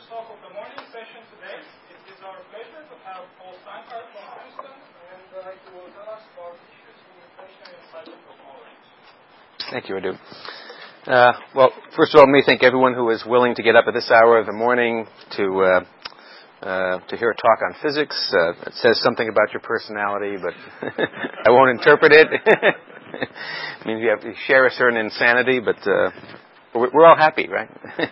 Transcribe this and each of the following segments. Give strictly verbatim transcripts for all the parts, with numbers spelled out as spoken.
first talk of the morning session today. It is our pleasure to have Paul Steinhardt from Princeton, and uh, he will tell us about issues in inflationary and cyber technology. Thank you, Adu. Uh, well, first of all, let me thank everyone who is willing to get up at this hour of the morning to uh, uh, to hear a talk on physics. Uh, it says something about your personality, but I won't interpret it. It means you have to share a certain insanity, but uh, we're all happy, right?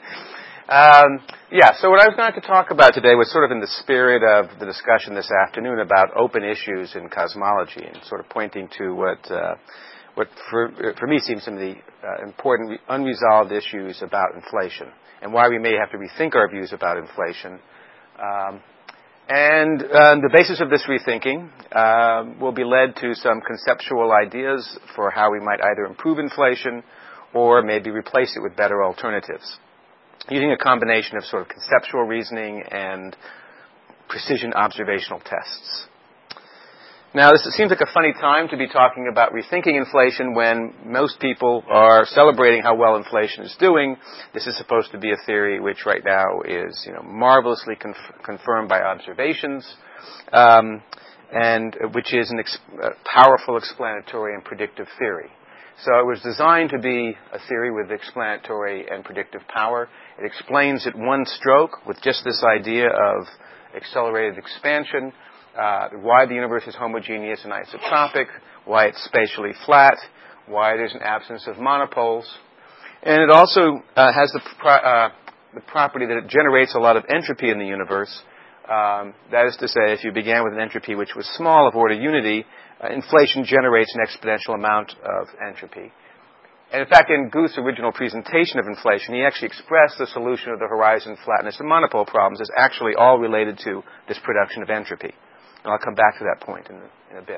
um, yeah, so what I was going to talk about today was sort of in the spirit of the discussion this afternoon about open issues in cosmology and sort of pointing to what uh, what for, for me seems some of the uh, important unresolved issues about inflation and why we may have to rethink our views about inflation. Um, and um, the basis of this rethinking uh, will be led to some conceptual ideas for how we might either improve inflation or maybe replace it with better alternatives, using a combination of sort of conceptual reasoning and precision observational tests. Now, this seems like a funny time to be talking about rethinking inflation when most people are celebrating how well inflation is doing. This is supposed to be a theory which right now is, you know, marvelously conf- confirmed by observations, um, and which is an ex- a powerful explanatory and predictive theory. So it was designed to be a theory with explanatory and predictive power. It explains at one stroke with just this idea of accelerated expansion, uh, why the universe is homogeneous and isotropic, why it's spatially flat, why there's an absence of monopoles. And it also uh, has the, pro- uh, the property that it generates a lot of entropy in the universe. Um, that is to say, if you began with an entropy which was small of order unity, Uh, inflation generates an exponential amount of entropy. And in fact, in Guth's original presentation of inflation, he actually expressed the solution of the horizon flatness and monopole problems as actually all related to this production of entropy. And I'll come back to that point in, in a bit.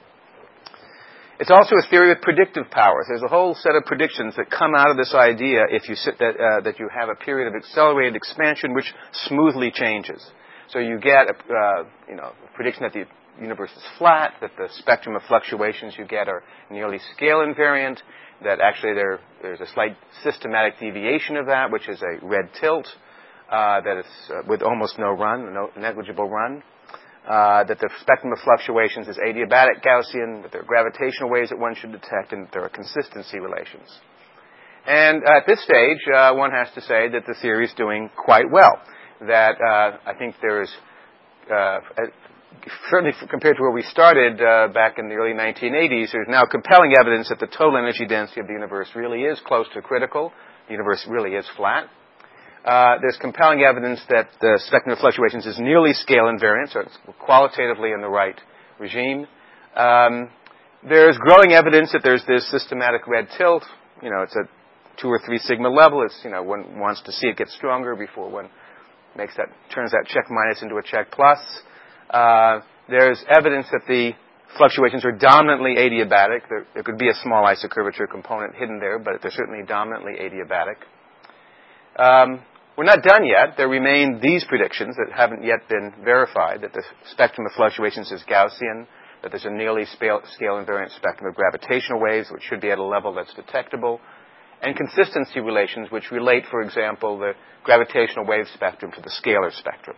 It's also a theory with predictive powers. There's a whole set of predictions that come out of this idea if you sit that, uh, that you have a period of accelerated expansion which smoothly changes. So you get a uh, you know, a prediction that the universe is flat, that the spectrum of fluctuations you get are nearly scale invariant, that actually there, there's a slight systematic deviation of that, which is a red tilt, uh, that it's uh, with almost no run, no negligible run, uh, that the spectrum of fluctuations is adiabatic Gaussian, that there are gravitational waves that one should detect, and that there are consistency relations. And at this stage, uh, one has to say that the theory is doing quite well, that uh, I think there is uh, certainly compared to where we started uh, back in the early nineteen eighties, there's now compelling evidence that the total energy density of the universe really is close to critical. The universe really is flat. Uh, there's compelling evidence that the spectrum of fluctuations is nearly scale invariant, so it's qualitatively in the right regime. Um, there's growing evidence that there's this systematic red tilt. You know, it's a two or three sigma level. It's, you know, one wants to see it get stronger before one makes that, turns that check minus into a check plus. Uh, there's evidence that the fluctuations are dominantly adiabatic. There, there could be a small isocurvature component hidden there, but they're certainly dominantly adiabatic. Um, we're not done yet. There remain these predictions that haven't yet been verified, that the spectrum of fluctuations is Gaussian, that there's a nearly scale invariant spectrum of gravitational waves, which should be at a level that's detectable, and consistency relations, which relate, for example, the gravitational wave spectrum to the scalar spectrum.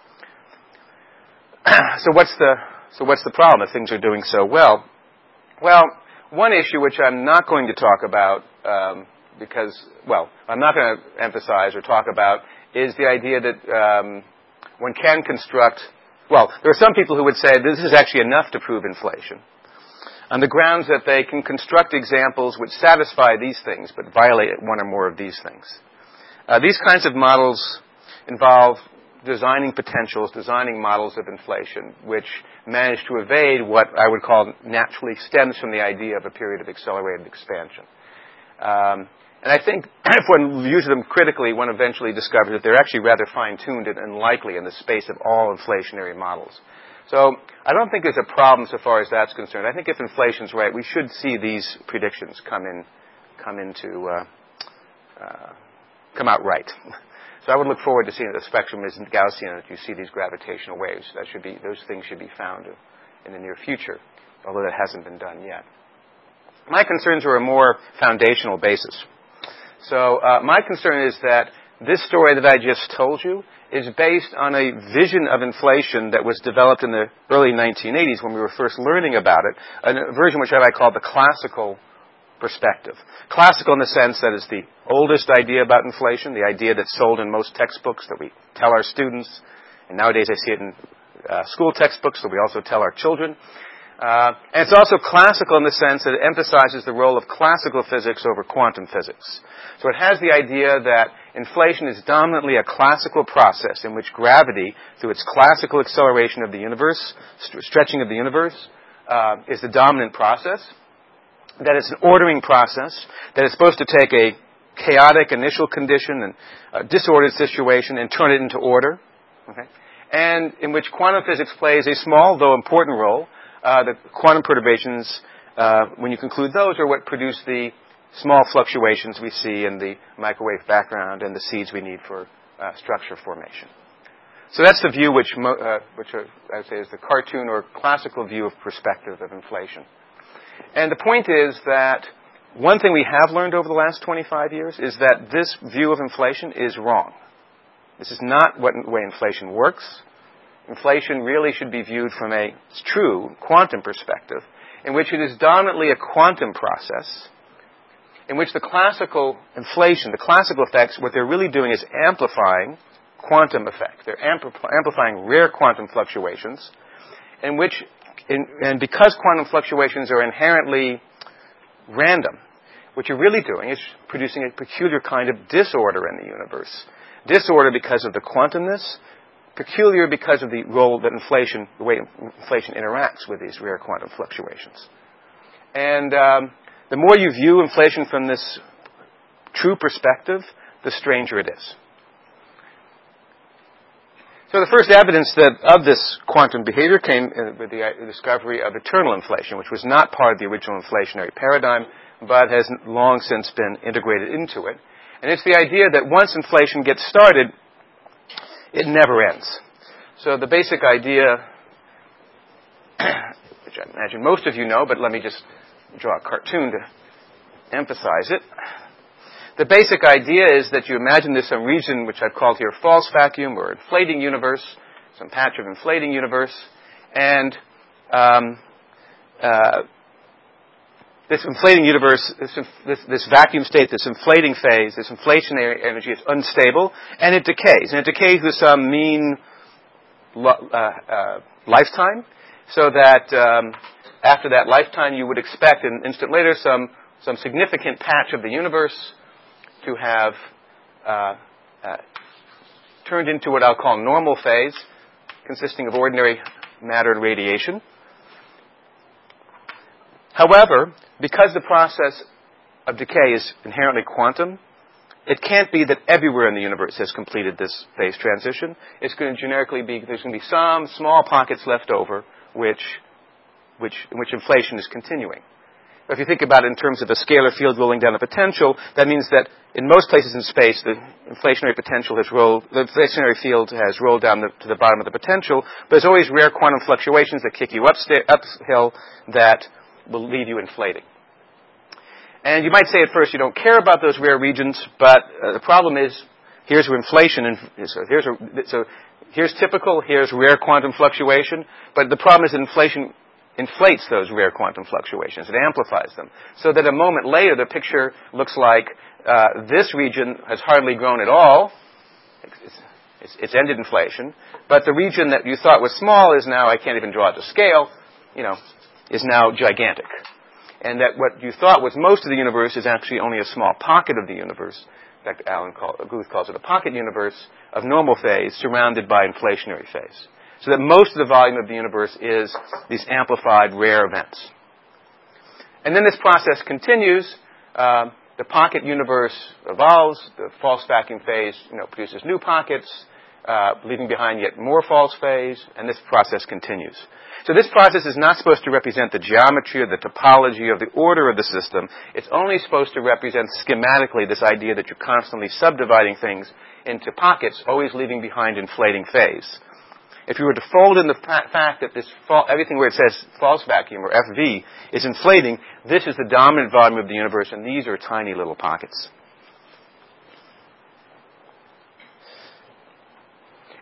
So what's the so what's the problem if things are doing so well? Well, one issue which I'm not going to talk about um, because, well, I'm not going to emphasize or talk about is the idea that um, one can construct. Well, there are some people who would say this is actually enough to prove inflation, on the grounds that they can construct examples which satisfy these things but violate one or more of these things. Uh, these kinds of models involve designing potentials, designing models of inflation, which manage to evade what I would call naturally stems from the idea of a period of accelerated expansion. Um, and I think if one views them critically, one eventually discovers that they're actually rather fine-tuned and unlikely in the space of all inflationary models. So I don't think there's a problem so far as that's concerned. I think if inflation's right, we should see these predictions come in, come into, uh, uh, come out right. So I would look forward to seeing that the spectrum isn't Gaussian, that you see these gravitational waves. That should be, those things should be found in the near future, although that hasn't been done yet. My concerns are a more foundational basis. So uh, my concern is that this story that I just told you is based on a vision of inflation that was developed in the early nineteen eighties when we were first learning about it, a version which I call the classical perspective. Classical in the sense that it's the oldest idea about inflation, the idea that's sold in most textbooks that we tell our students, and nowadays I see it in uh, school textbooks that we also tell our children. Uh, and it's also classical in the sense that it emphasizes the role of classical physics over quantum physics. So it has the idea that inflation is dominantly a classical process in which gravity, through its classical acceleration of the universe, st- stretching of the universe, uh, is the dominant process. That it's an ordering process, that it's supposed to take a chaotic initial condition and a disordered situation and turn it into order, okay? And in which quantum physics plays a small, though important role. Uh, the quantum perturbations, uh, when you conclude those, are what produce the small fluctuations we see in the microwave background and the seeds we need for uh, structure formation. So that's the view which, mo- uh, which are, I would say is the cartoon or classical view of perspective of inflation. And the point is that one thing we have learned over the last twenty-five years is that this view of inflation is wrong. This is not what way inflation works. Inflation really should be viewed from a true quantum perspective, in which it is dominantly a quantum process, in which the classical inflation, the classical effects, what they're really doing is amplifying quantum effects. They're ampl- amplifying rare quantum fluctuations, in which, in, and because quantum fluctuations are inherently random, what you're really doing is producing a peculiar kind of disorder in the universe. Disorder because of the quantumness, peculiar because of the role that inflation, the way inflation interacts with these rare quantum fluctuations. And um, the more you view inflation from this true perspective, the stranger it is. So the first evidence that of this quantum behavior came with the discovery of eternal inflation, which was not part of the original inflationary paradigm, but has long since been integrated into it. And it's the idea that once inflation gets started, it never ends. So the basic idea, which I imagine most of you know, but let me just draw a cartoon to emphasize it. The basic idea is that you imagine there's some region, which I've called here false vacuum or inflating universe, some patch of inflating universe, and um, uh, this inflating universe, this, this, this vacuum state, this inflating phase, this inflationary energy is unstable, and it decays. And it decays with some mean lo- uh, uh, lifetime, so that um, after that lifetime you would expect an instant later some, some significant patch of the universe to have uh, uh, turned into what I'll call normal phase, consisting of ordinary matter and radiation. However, because the process of decay is inherently quantum, it can't be that everywhere in the universe has completed this phase transition. It's going to generically be, there's going to be some small pockets left over which, which, in which inflation is continuing. If you think about it in terms of a scalar field rolling down a potential, that means that in most places in space, the inflationary potential has rolled, the inflationary field has rolled down the, to the bottom of the potential, but there's always rare quantum fluctuations that kick you upsta- uphill that will leave you inflating. And you might say at first you don't care about those rare regions, but uh, the problem is here's where inflation, and so here's, a, so here's typical, here's rare quantum fluctuation, but the problem is that inflation inflates those rare quantum fluctuations. It amplifies them. So that a moment later the picture looks like uh, this region has hardly grown at all. It's, it's, it's ended inflation. But the region that you thought was small is now, I can't even draw it to scale, you know, is now gigantic. And that what you thought was most of the universe is actually only a small pocket of the universe. In fact, Alan call, Guth calls it a pocket universe of normal phase surrounded by inflationary phase. So that most of the volume of the universe is these amplified rare events. And then this process continues. Uh, the pocket universe evolves. The false vacuum phase, you know, produces new pockets, uh, leaving behind yet more false phase, and this process continues. So this process is not supposed to represent the geometry or the topology of the order of the system. It's only supposed to represent schematically this idea that you're constantly subdividing things into pockets, always leaving behind inflating phase. If you were to fold in the fact that this fa- everything where it says false vacuum or F V is inflating, this is the dominant volume of the universe, and these are tiny little pockets.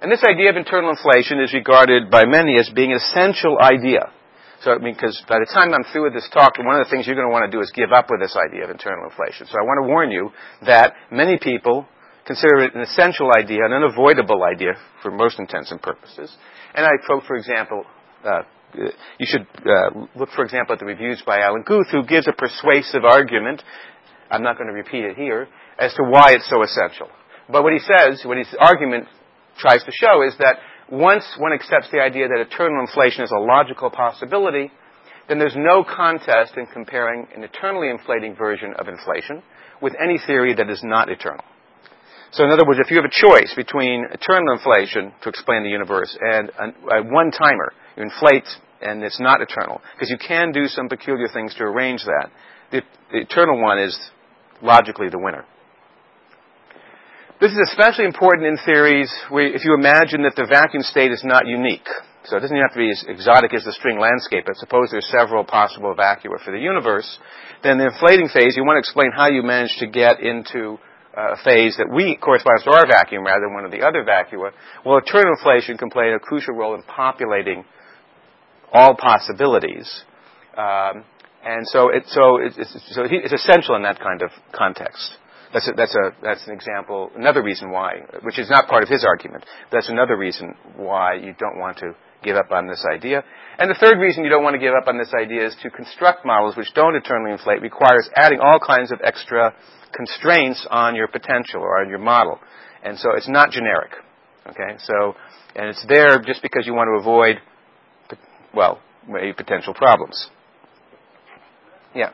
And this idea of internal inflation is regarded by many as being an essential idea. So, I mean, because by the time I'm through with this talk, one of the things you're going to want to do is give up with this idea of internal inflation. So I want to warn you that many people consider it an essential idea, an unavoidable idea for most intents and purposes. And I quote, for example, uh, you should uh, look, for example, at the reviews by Alan Guth, who gives a persuasive argument, I'm not going to repeat it here, as to why it's so essential. But what he says, what his argument tries to show is that once one accepts the idea that eternal inflation is a logical possibility, then there's no contest in comparing an eternally inflating version of inflation with any theory that is not eternal. So in other words, if you have a choice between eternal inflation to explain the universe and a, a one-timer, you inflate and it's not eternal, because you can do some peculiar things to arrange that, the, the eternal one is logically the winner. This is especially important in theories where if you imagine that the vacuum state is not unique. So it doesn't have to be as exotic as the string landscape, but suppose there's several possible vacua for the universe, then the inflating phase, you want to explain how you managed to get into a phase that we corresponds to our vacuum rather than one of the other vacua. Well, eternal inflation can play a crucial role in populating all possibilities. Um, and so, it, so, it's, so it's essential in that kind of context. That's a, that's a that's an example, another reason why, which is not part of his argument. That's another reason why you don't want to give up on this idea. And the third reason you don't want to give up on this idea is to construct models which don't eternally inflate requires adding all kinds of extra constraints on your potential or on your model. And so it's not generic. Okay? So, and it's there just because you want to avoid, well, maybe potential problems. Yeah.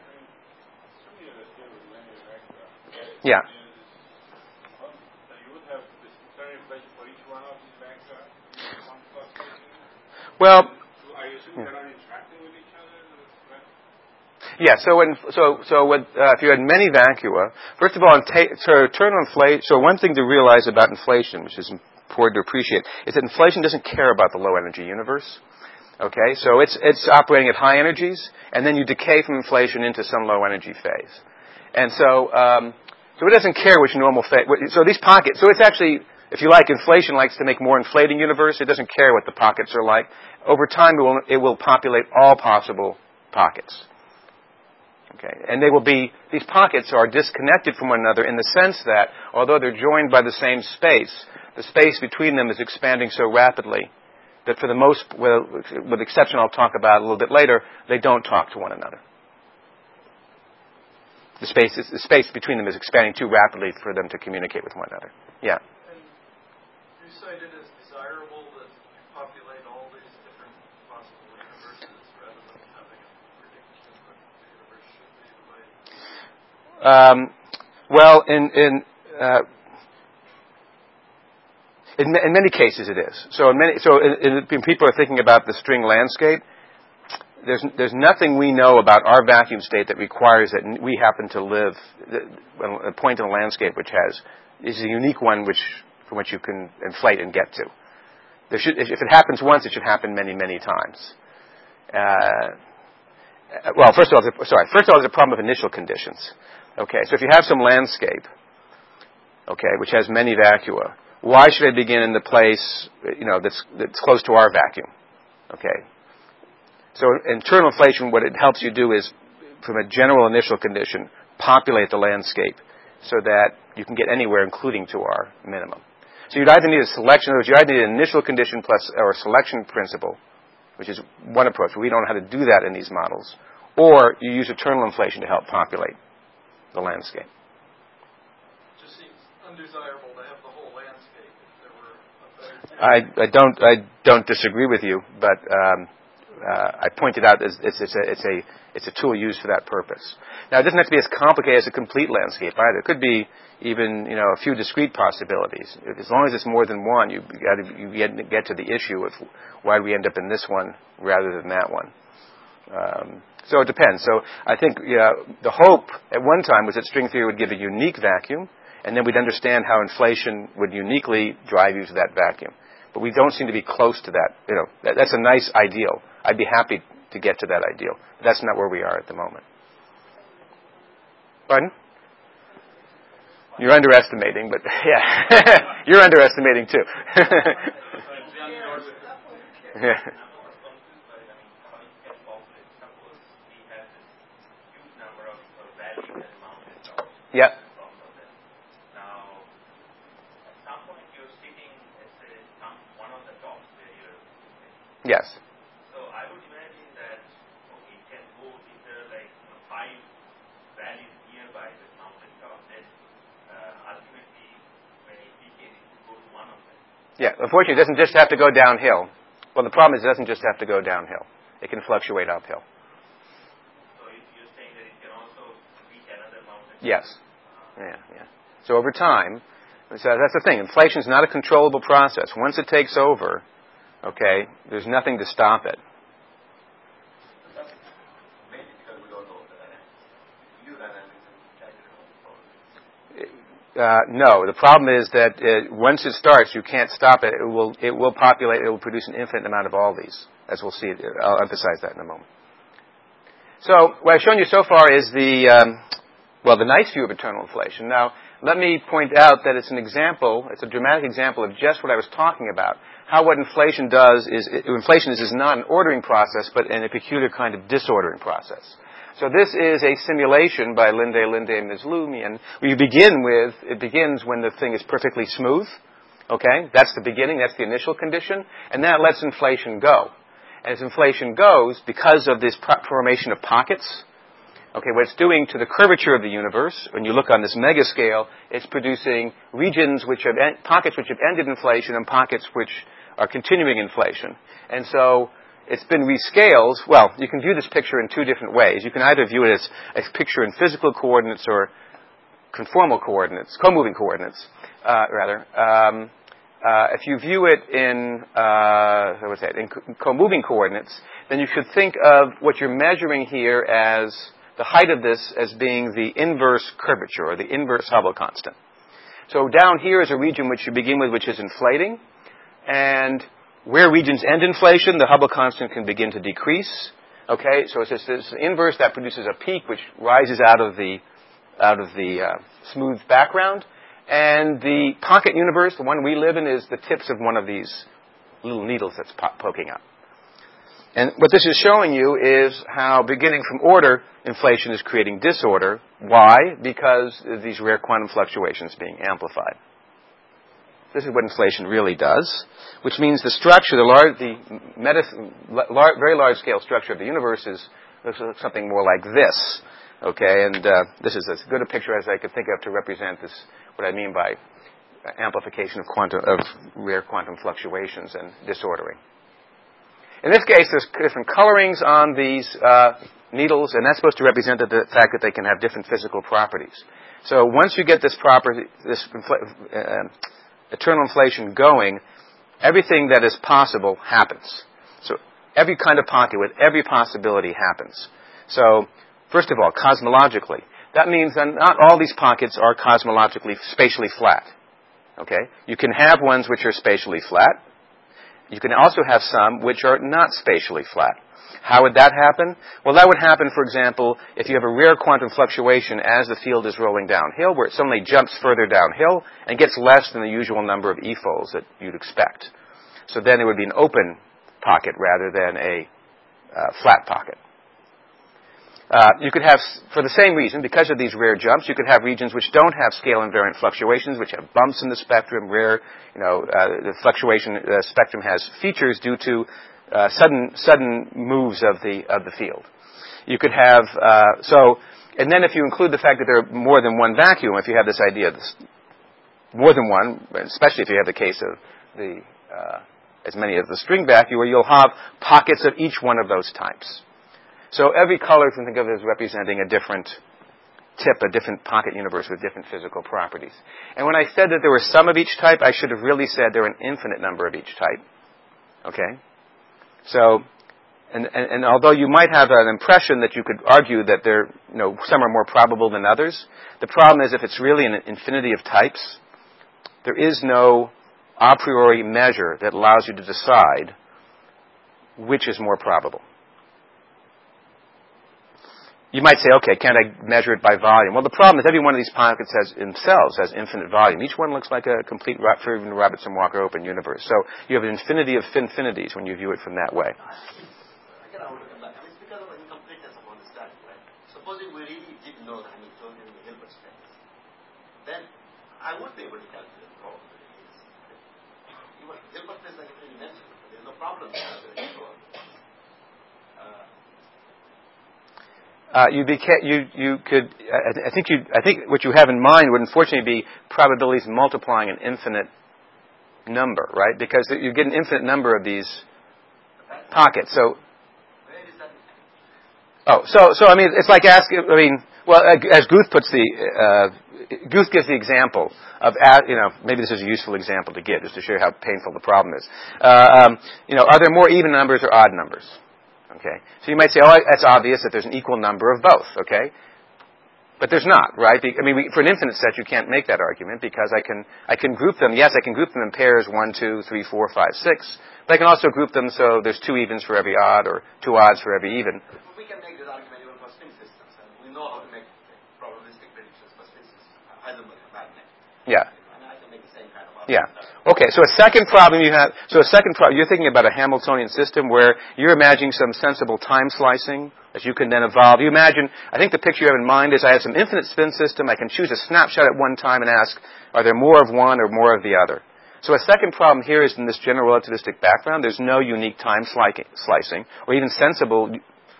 Yeah. Well, yeah. So when so so when, uh, if you had many vacua, first of all, in ta- so eternal inflation. So one thing to realize about inflation, which is important to appreciate, is that inflation doesn't care about the low energy universe. Okay, so it's it's operating at high energies, and then you decay from inflation into some low energy phase, and so. Um, So it doesn't care which normal phase. So these pockets. So it's actually, if you like, inflation likes to make more inflating universe. It doesn't care what the pockets are like. Over time, it will, it will populate all possible pockets. Okay, and they will be. These pockets are disconnected from one another in the sense that, although they're joined by the same space, the space between them is expanding so rapidly that, for the most, well, with the exception I'll talk about a little bit later, they don't talk to one another. The space, is, the space between them is expanding too rapidly for them to communicate with one another. Yeah. And you cite it as desirable that you populate all these different possible universes rather than having a prediction that the universe should be the way. Um, well, in in, uh, in in many cases it is. So in many so in, in, when people are thinking about the string landscape. There's there's nothing we know about our vacuum state that requires that we happen to live a point in a landscape which has is a unique one which from which you can inflate and get to. There should, if it happens once, it should happen many many times. Uh, well, first of all, sorry. First of all, there's a problem of initial conditions. Okay, so if you have some landscape, okay, which has many vacua, why should I begin in the place you know that's that's close to our vacuum? Okay. So internal inflation, what it helps you do is, from a general initial condition, populate the landscape so that you can get anywhere, including to our minimum. So you'd either need a selection, in other words, you either need an initial condition plus or a selection principle, which is one approach. We don't know how to do that in these models. Or you use eternal inflation to help populate the landscape. It just seems undesirable to have the whole landscape if there were a better... I, I don't I don't disagree with you, but um, uh, I pointed out it's, it's, it's, a, it's a it's a tool used for that purpose. Now, it doesn't have to be as complicated as a complete landscape either. It could be even you know a few discrete possibilities. As long as it's more than one, you got to you get, get to the issue of why we end up in this one rather than that one. Um, so it depends. So I think yeah, the hope at one time was that string theory would give a unique vacuum, and then we'd understand how inflation would uniquely drive you to that vacuum. But we don't seem to be close to that. You know, that, that's a nice ideal. I'd be happy to get to that ideal. But that's not where we are at the moment. Pardon? You're underestimating, but yeah, you're underestimating too. Yeah. Yep. Yes. So I would imagine that okay, it can go if there are like you know, five valleys nearby the mountain top, then uh, ultimately when it peaks, it will go to one of them. Yeah, unfortunately, it doesn't just have to go downhill. Well, the problem is it doesn't just have to go downhill. It can fluctuate uphill. So if you're saying that it can also reach another mountain. Yes. Yeah, yeah. So over time, so that's the thing. Inflation is not a controllable process. Once it takes over, okay, there's nothing to stop it. Maybe because we don't know the dynamics. You dynamics and calculate. Uh, no, the problem is that it, once it starts, you can't stop it. It will it will populate. It will produce an infinite amount of all these, as we'll see. I'll emphasize that in a moment. So what I've shown you so far is the um, well, the nice view of eternal inflation. Now, let me point out that it's an example. It's a dramatic example of just what I was talking about. How what inflation does is it, inflation is, is not an ordering process, but in a peculiar kind of disordering process. So this is a simulation by Linde, Linde, and Mislumian. We begin with, it begins when the thing is perfectly smooth. Okay? That's the beginning, that's the initial condition. And that lets inflation go. And as inflation goes, because of this formation of pockets, okay, what it's doing to the curvature of the universe, when you look on this mega scale, it's producing regions which have, en- pockets which have ended inflation and pockets which are continuing inflation. And so, it's been rescaled. Well, you can view this picture in two different ways. You can either view it as a picture in physical coordinates or conformal coordinates, co-moving coordinates, uh, rather. Um, uh, if you view it in, uh, what was that, in co-moving coordinates, then you should think of what you're measuring here as the height of this as being the inverse curvature, or the inverse Hubble constant. So down here is a region which you begin with, which is inflating, and where regions end inflation, the Hubble constant can begin to decrease. Okay, so it's this, this inverse that produces a peak which rises out of the out of the uh, smooth background, and the pocket universe, the one we live in, is the tips of one of these little needles that's po- poking up. And what this is showing you is how, beginning from order, inflation is creating disorder. Why? Because of these rare quantum fluctuations being amplified. This is what inflation really does, which means the structure, the, large, the medicine, lar- very large-scale structure of the universe is looks like something more like this. Okay, and uh, this is as good a picture as I could think of to represent this. What I mean by amplification of quantum of rare quantum fluctuations and disordering. In this case, there's different colorings on these uh, needles, and that's supposed to represent the fact that they can have different physical properties. So once you get this property, this infl- uh, eternal inflation going, everything that is possible happens. So every kind of pocket with every possibility happens. So first of all, cosmologically, that means that not all these pockets are cosmologically spatially flat. Okay, you can have ones which are spatially flat. You can also have some which are not spatially flat. How would that happen? Well, that would happen, for example, if you have a rare quantum fluctuation as the field is rolling downhill, where it suddenly jumps further downhill and gets less than the usual number of e-folds that you'd expect. So then it would be an open pocket rather than a uh, flat pocket. Uh, you could have, for the same reason, because of these rare jumps, you could have regions which don't have scale invariant fluctuations, which have bumps in the spectrum. Rare, you know, uh, the fluctuation uh, spectrum has features due to uh, sudden sudden moves of the of the field. You could have uh, so, and then if you include the fact that there are more than one vacuum, if you have this idea of this, more than one, especially if you have the case of the uh, as many as the string vacuum, where you'll have pockets of each one of those types. So every color you can think of as representing a different tip, a different pocket universe with different physical properties. And when I said that there were some of each type, I should have really said there were an infinite number of each type. Okay? So, and, and, and although you might have an impression that you could argue that there, you know, some are more probable than others, the problem is if it's really an infinity of types, there is no a priori measure that allows you to decide which is more probable. you might say, okay, can't I measure it by volume? Well, the problem is every one of these pockets has themselves has infinite volume. Each one looks like a complete Fermi Robertson Walker open universe. So you have an infinity of infinities when you view it from that way. Again, I want to come back. I mean, it's because of incompleteness of understanding, right? Supposing we really did know the Hamiltonian in the Hilbert space, then I would be able to calculate the probabilities. Even Hilbert space, like you mentioned, there's no problem with calculating probabilities. Uh, Uh, you, beca- you you could I, I think you I think what you have in mind would unfortunately be probabilities multiplying an infinite number, right? Because you get an infinite number of these pockets. So where is that? oh so so I mean it's like asking I mean well as Guth puts the uh, Guth gives the example of you know maybe this is a useful example to give just to show how painful the problem is. Uh, um, you know are there more even numbers or odd numbers? Okay, so you might say, oh, that's obvious that there's an equal number of both, okay? But there's not, right? I mean, we, for an infinite set, you can't make that argument because I can I can group them. Yes, I can group them in pairs one, two, three, four, five, six. But I can also group them so there's two evens for every odd or two odds for every even. We can make this argument even for spin systems, and we know how to make probabilistic predictions for spin systems. Heisenberg and magnet. Yeah. And I can make the same kind of argument. Yeah. Okay, so a second problem you have, so a second problem, you're thinking about a Hamiltonian system where you're imagining some sensible time slicing that you can then evolve. You imagine, I think the picture you have in mind is I have some infinite spin system, I can choose a snapshot at one time and ask, are there more of one or more of the other? So a second problem here is in this general relativistic background, there's no unique time slicing, or even sensible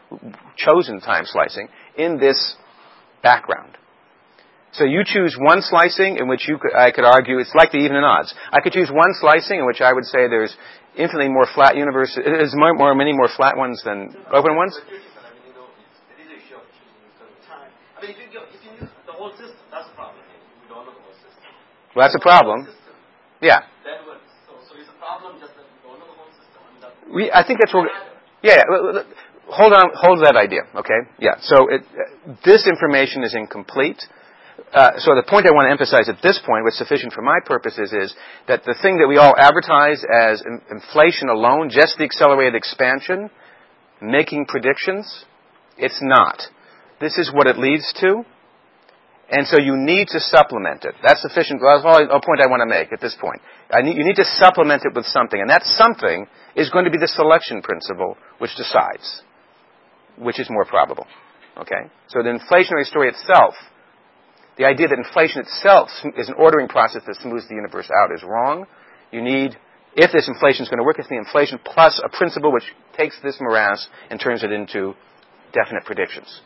chosen time slicing in this background. So you choose one slicing in which you could, I could argue it's like the even and odds. I could choose one slicing in which I would say there's infinitely more flat universes, there's more, more, many more flat ones than open ones. I mean, you know, it is a issue of choosing certain time. I mean, if you, if you use the whole system, that's a problem. You don't know the whole system. Well, that's a problem. Yeah. Then what? So, so it's a problem just that you don't know the whole system. I mean, that's we, I think that's what. Yeah. yeah. Hold on. Hold that idea. Okay. Yeah. So it, uh, this information is incomplete. Uh, so the point I want to emphasize at this point, what's sufficient for my purposes, is that the thing that we all advertise as in, inflation alone, just the accelerated expansion, making predictions, it's not. This is what it leads to, and so you need to supplement it. That's sufficient. That's all a point I want to make at this point. I need, you need to supplement it with something, and that something is going to be the selection principle, which decides which is more probable. Okay? So the inflationary story itself, the idea that inflation itself is an ordering process that smooths the universe out is wrong. You need, if this inflation is going to work, it's the inflation plus a principle which takes this morass and turns it into definite predictions.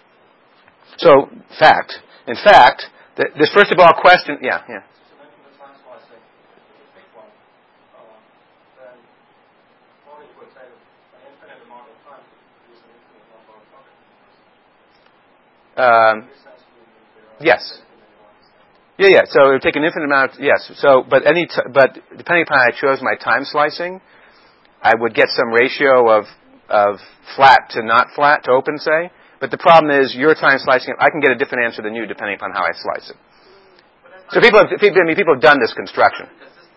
So, fact. In fact, the, this first of all question, yeah, yeah. Um, yes. Yeah, yeah. So it would take an infinite amount. Of, yes. So, but any, t- but depending upon how I chose my time slicing, I would get some ratio of of flat to not flat to open, say. But the problem is, your time slicing, I can get a different answer than you depending upon how I slice it. So people have, people, I mean, people have done this construction.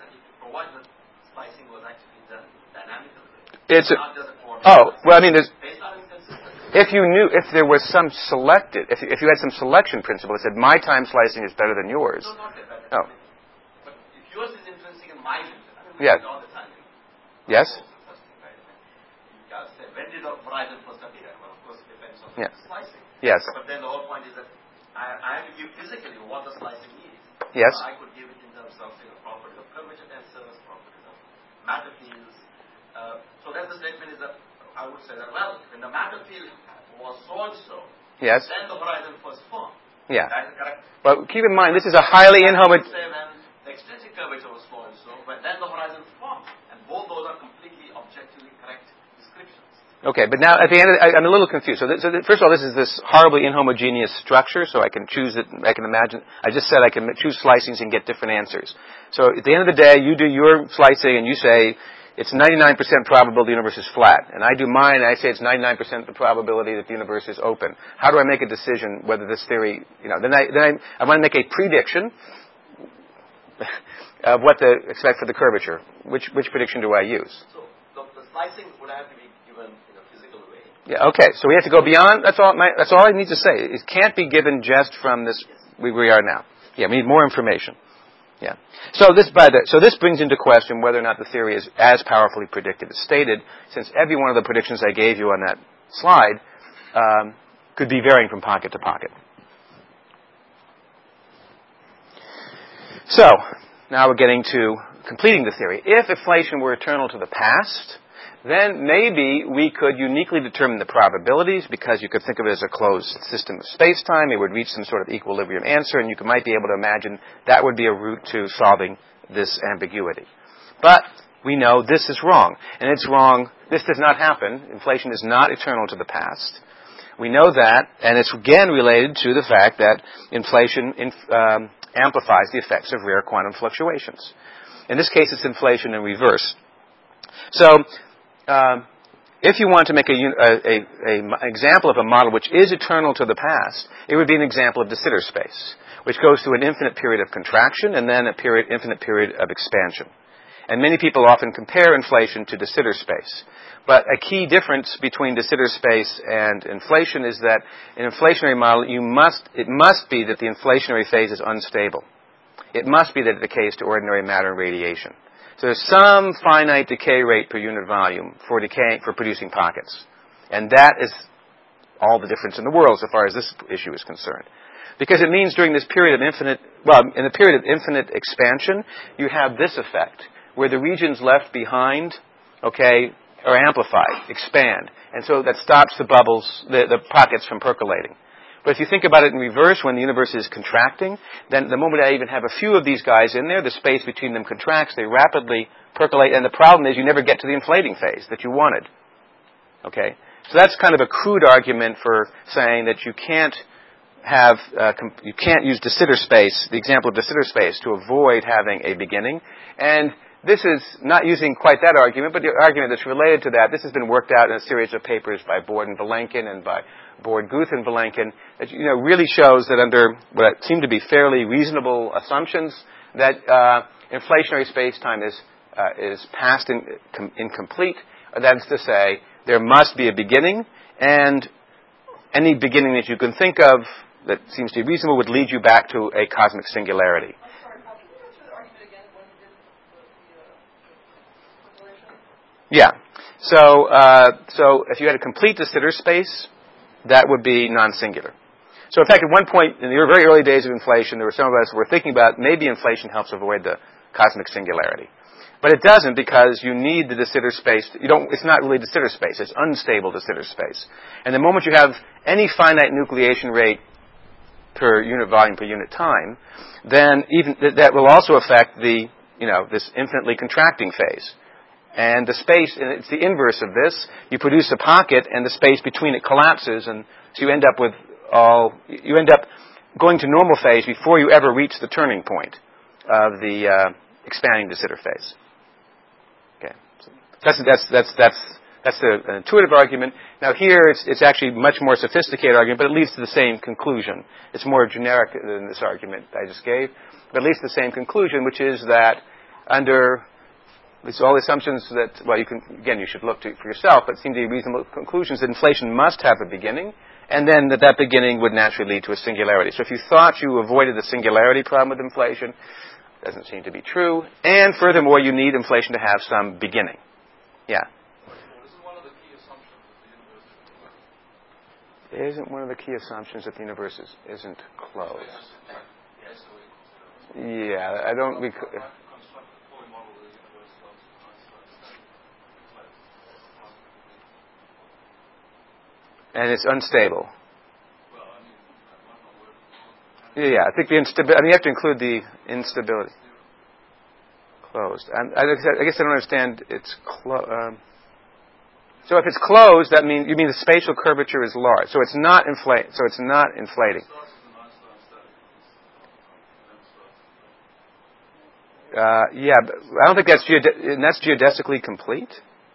It's a, oh well, I mean, there's. If you knew, if there was some selected, if, if you had some selection principle that said my time slicing is better than yours. No, not that better. Oh. But if yours is intrinsic in my interest, I mean, we yeah. do all the time. Yes. When did Horizon first appear? Well, of course, it depends on yeah. the slicing. Yes. But then the whole point is that I, I have to give physically what the slicing is. Yes. So I could give it in terms of, you know, properties of curvature tensors, properties of matter fields. Uh, so then the statement is that I would say that, well, when the matter field was so and so, yes. then the horizon first formed. Yeah. That is correct. But keep in mind, this is a highly inhomogeneous. Say when the extrinsic curvature was so and so, but then the horizon formed, and both those are completely objectively correct descriptions. Okay, but now at the end, of the, I, I'm a little confused. So, th- so th- first of all, this is this horribly inhomogeneous structure. So I can choose it. I can imagine. I just said I can choose slicings and get different answers. So at the end of the day, you do your slicing and you say it's ninety-nine percent probability the universe is flat, and I do mine and I say it's ninety-nine percent the probability that the universe is open. How do I make a decision whether this theory, you know? Then I then I, I want to make a prediction of what to expect for the curvature. Which which prediction do I use? So the, the slicing would have to be given in a physical way. Yeah. Okay. So we have to go beyond. That's all. My, that's all I need to say. It can't be given just from this where we are now. Yeah. We need more information. Yeah. So this, by the, so this brings into question whether or not the theory is as powerfully predictive as stated, since every one of the predictions I gave you on that slide um, could be varying from pocket to pocket. So now we're getting to completing the theory. If inflation were eternal to the past, then maybe we could uniquely determine the probabilities, because you could think of it as a closed system of space-time. It would reach some sort of equilibrium answer, and you might be able to imagine that would be a route to solving this ambiguity. But we know this is wrong, and it's wrong. This does not happen. Inflation is not eternal to the past. We know that, and it's again related to the fact that inflation inf- um, amplifies the effects of rare quantum fluctuations. In this case, it's inflation in reverse. So, Um, if you want to make a, a, a, a example of a model which is eternal to the past, it would be an example of de Sitter space, which goes through an infinite period of contraction and then a period, infinite period of expansion. And many people often compare inflation to de Sitter space. But a key difference between de Sitter space and inflation is that in an inflationary model, you must, it must be that the inflationary phase is unstable. It must be that it decays to ordinary matter and radiation. So there's some finite decay rate per unit volume for decaying, for producing pockets. And that is all the difference in the world so far as this issue is concerned. Because it means during this period of infinite, well, in the period of infinite expansion, you have this effect, where the regions left behind, okay, are amplified, expand. And so that stops the bubbles, the, the pockets from percolating. But if you think about it in reverse, when the universe is contracting, then the moment I even have a few of these guys in there, the space between them contracts, they rapidly percolate, and the problem is you never get to the inflating phase that you wanted. Okay? So that's kind of a crude argument for saying that you can't have, uh, comp- you can't use de Sitter space, the example of de Sitter space, to avoid having a beginning. And this is not using quite that argument, but the argument that's related to that. This has been worked out in a series of papers by Borde and Vilenkin and by Borde, Guth, and Vilenkin, that you know really shows that under what seem to be fairly reasonable assumptions, that uh, inflationary space-time is uh, is past in, com- incomplete. That is to say, there must be a beginning, and any beginning that you can think of that seems to be reasonable would lead you back to a cosmic singularity. Yeah. So, uh, so if you had a complete de Sitter space, that would be non-singular. So, in fact, at one point in the very early days of inflation, there were some of us who were thinking about maybe inflation helps avoid the cosmic singularity, but it doesn't, because you need the de Sitter space. You don't. It's not really de Sitter space. It's unstable de Sitter space. And the moment you have any finite nucleation rate per unit volume per unit time, then even th- that will also affect the you know this infinitely contracting phase. And the space, and it's the inverse of this. You produce a pocket, and the space between it collapses, and so you end up with all. You end up going to normal phase before you ever reach the turning point of the uh, expanding de Sitter phase. Okay, so that's that's that's that's that's the, an intuitive argument. Now here, it's it's actually a much more sophisticated argument, but it leads to the same conclusion. It's more generic than this argument I just gave, but it leads to the same conclusion, which is that under It's all the assumptions that, well, you can, again, you should look to for yourself, but seem to be reasonable conclusions that inflation must have a beginning, and then that that beginning would naturally lead to a singularity. So if you thought you avoided the singularity problem with inflation, it doesn't seem to be true. And furthermore, you need inflation to have some beginning. Yeah? Isn't one of the key assumptions that the universe is closed? Isn't one of the key assumptions that the universe is, isn't closed? Yeah, I don't... Rec- And it's unstable. Yeah, yeah. I think the instability. I mean, you have to include the instability. Closed. And I, I guess I don't understand. It's closed. Um, so if it's closed, that means you mean the spatial curvature is large. So it's not inflate. So it's not inflating. Uh, yeah, but I don't think that's geode- that's geodesically complete.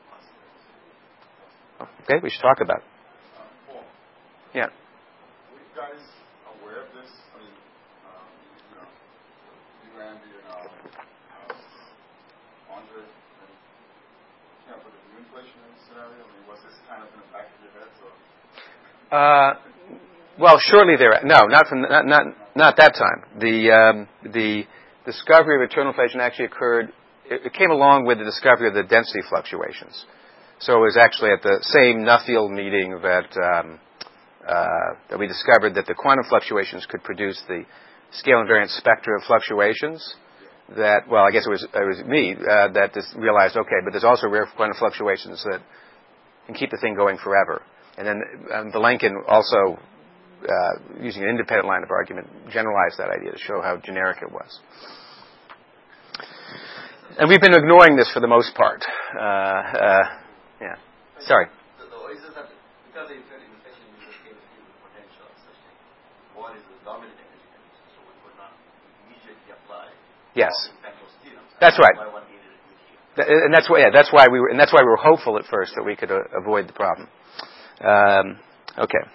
Okay, we should talk about it. Yeah. Were you guys aware of this? I mean, um, you know, you, Andy, and uh, uh, Andre, and yeah, for the inflationary scenario? I mean, was this kind of in the back of your head? So? Uh, well, shortly there. No, not from not not not that time. The um, the discovery of eternal inflation actually occurred. It, it came along with the discovery of the density fluctuations. So it was actually at the same Nuffield meeting that um, uh, that we discovered that the quantum fluctuations could produce the scale invariant spectra of fluctuations. That well, I guess it was it was me uh, that just realized okay, but there's also rare quantum fluctuations that can keep the thing going forever. And then um, Vilenkin also, uh, using an independent line of argument, generalized that idea to show how generic it was. And we've been ignoring this for the most part. Uh, uh, yeah. Sorry. The, the is that because the inflation is the case with potential such thing, one is the dominant energy condition, so we could not immediately apply. Yes. Theorems, that's right. Why one needed it Th- and that's why. Yeah, that's why we were, and that's why we were hopeful at first that we could uh, avoid the problem. Um, okay.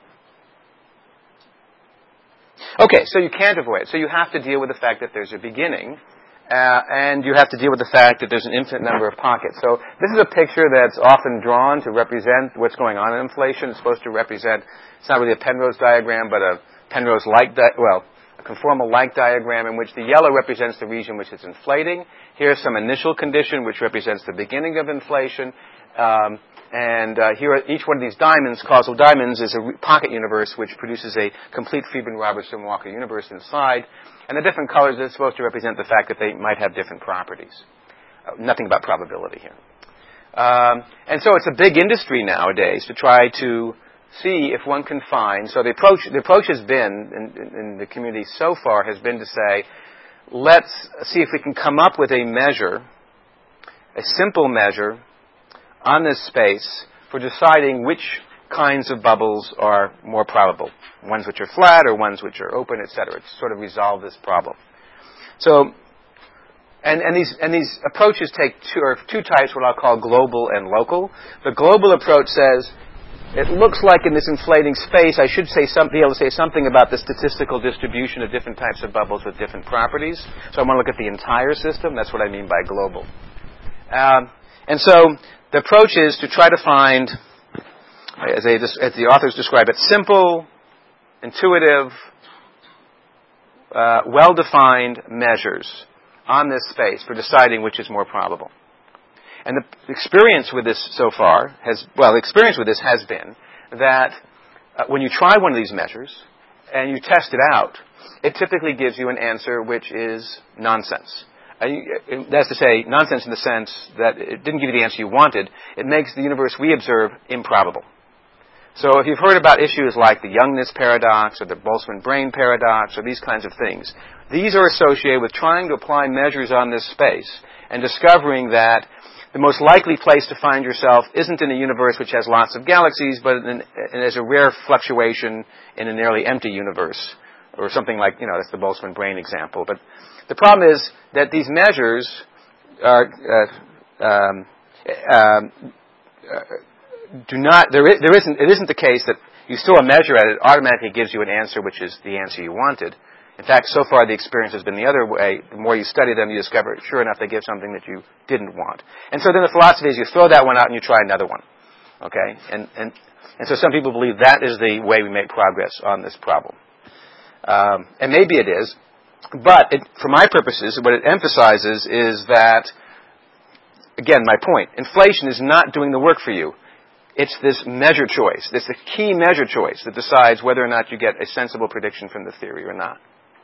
Okay, so you can't avoid it. So you have to deal with the fact that there's a beginning, uh, and you have to deal with the fact that there's an infinite number of pockets. So this is a picture that's often drawn to represent what's going on in inflation. It's supposed to represent, it's not really a Penrose diagram, but a Penrose-like, di- well, a conformal-like diagram in which the yellow represents the region which is inflating. Here's some initial condition which represents the beginning of inflation. Um, And uh, here, each one of these diamonds, causal diamonds, is a re- pocket universe which produces a complete Friedman-Robertson-Walker universe inside. And the different colors are supposed to represent the fact that they might have different properties. Uh, nothing about probability here. Um, and so it's a big industry nowadays to try to see if one can find. So the approach, the approach has been, in, in, in the community so far, has been to say, let's see if we can come up with a measure, a simple measure, on this space for deciding which kinds of bubbles are more probable, ones which are flat or ones which are open, et cetera, to sort of resolve this problem. So, and, and these and these approaches take two or two types, what I'll call global and local. The global approach says, it looks like in this inflating space, I should say some, be able to say something about the statistical distribution of different types of bubbles with different properties. So I want to look at the entire system. That's what I mean by global. Um, and so the approach is to try to find, as, they, as the authors describe it, simple, intuitive, uh, well-defined measures on this space for deciding which is more probable. And the experience with this so far has, well, the experience with this has been that uh, when you try one of these measures and you test it out, it typically gives you an answer which is nonsense. Uh, that's to say, nonsense in the sense that it didn't give you the answer you wanted. It makes the universe we observe improbable. So if you've heard about issues like the Youngness paradox or the Boltzmann-Brain paradox or these kinds of things, these are associated with trying to apply measures on this space and discovering that the most likely place to find yourself isn't in a universe which has lots of galaxies, but in, in, as a rare fluctuation in a nearly empty universe, or something like, you know, that's the Boltzmann-Brain example. But the problem is that these measures are, uh, um, um, uh, do not, there, is, there isn't, it isn't the case that you throw a measure at it, it automatically gives you an answer which is the answer you wanted. In fact, so far the experience has been the other way. The more you study them, you discover, sure enough, they give something that you didn't want. And so then the philosophy is you throw that one out and you try another one. Okay? And, and, and so some people believe that is the way we make progress on this problem. Um, and maybe it is. But it, for my purposes, what it emphasizes is that, again, my point, inflation is not doing the work for you. It's this measure choice. It's the key measure choice that decides whether or not you get a sensible prediction from the theory or not.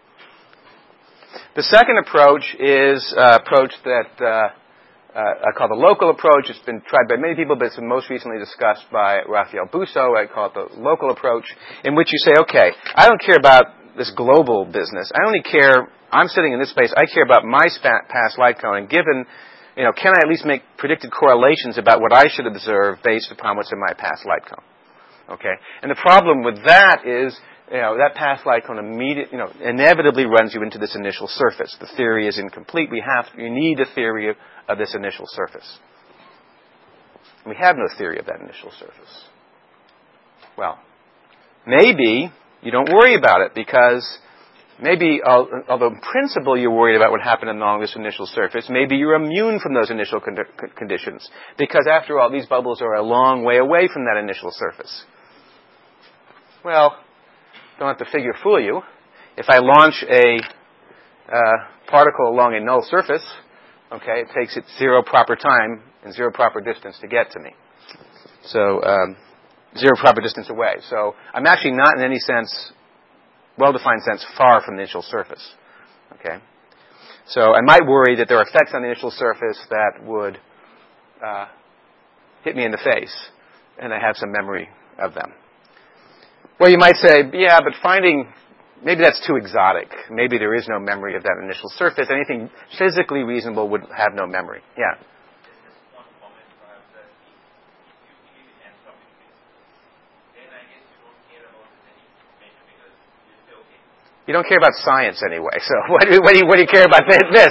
The second approach is an approach that uh, uh, I call the local approach. It's been tried by many people, but it's been most recently discussed by Raphael Busso. I call it the local approach, in which you say, okay, I don't care about this global business. I only care, I'm sitting in this space, I care about my spa- past light cone, and given, you know, can I at least make predicted correlations about what I should observe based upon what's in my past light cone? Okay? And the problem with that is, you know, that past light cone immediate, you know, inevitably runs you into this initial surface. The theory is incomplete. We have, you need a theory of, of this initial surface. We have no theory of that initial surface. Well, maybe you don't worry about it because maybe, although in principle you're worried about what happened along this initial surface, maybe you're immune from those initial con- conditions. Because after all, these bubbles are a long way away from that initial surface. Well, don't let the figure fool you. If I launch a uh, particle along a null surface, okay, it takes it zero proper time and zero proper distance to get to me. So, um, zero proper distance away. So, I'm actually not in any sense, well-defined sense, far from the initial surface. Okay? So, I might worry that there are effects on the initial surface that would uh, hit me in the face, and I have some memory of them. Well, you might say, yeah, but finding, maybe that's too exotic. Maybe there is no memory of that initial surface. Anything physically reasonable would have no memory. Yeah. Just one comment perhaps that if you believe in anthropic physics, then I guess you don't care about this any measure because you say, okay. You don't care about science anyway, so what do, what do, you, what do you care about this? this?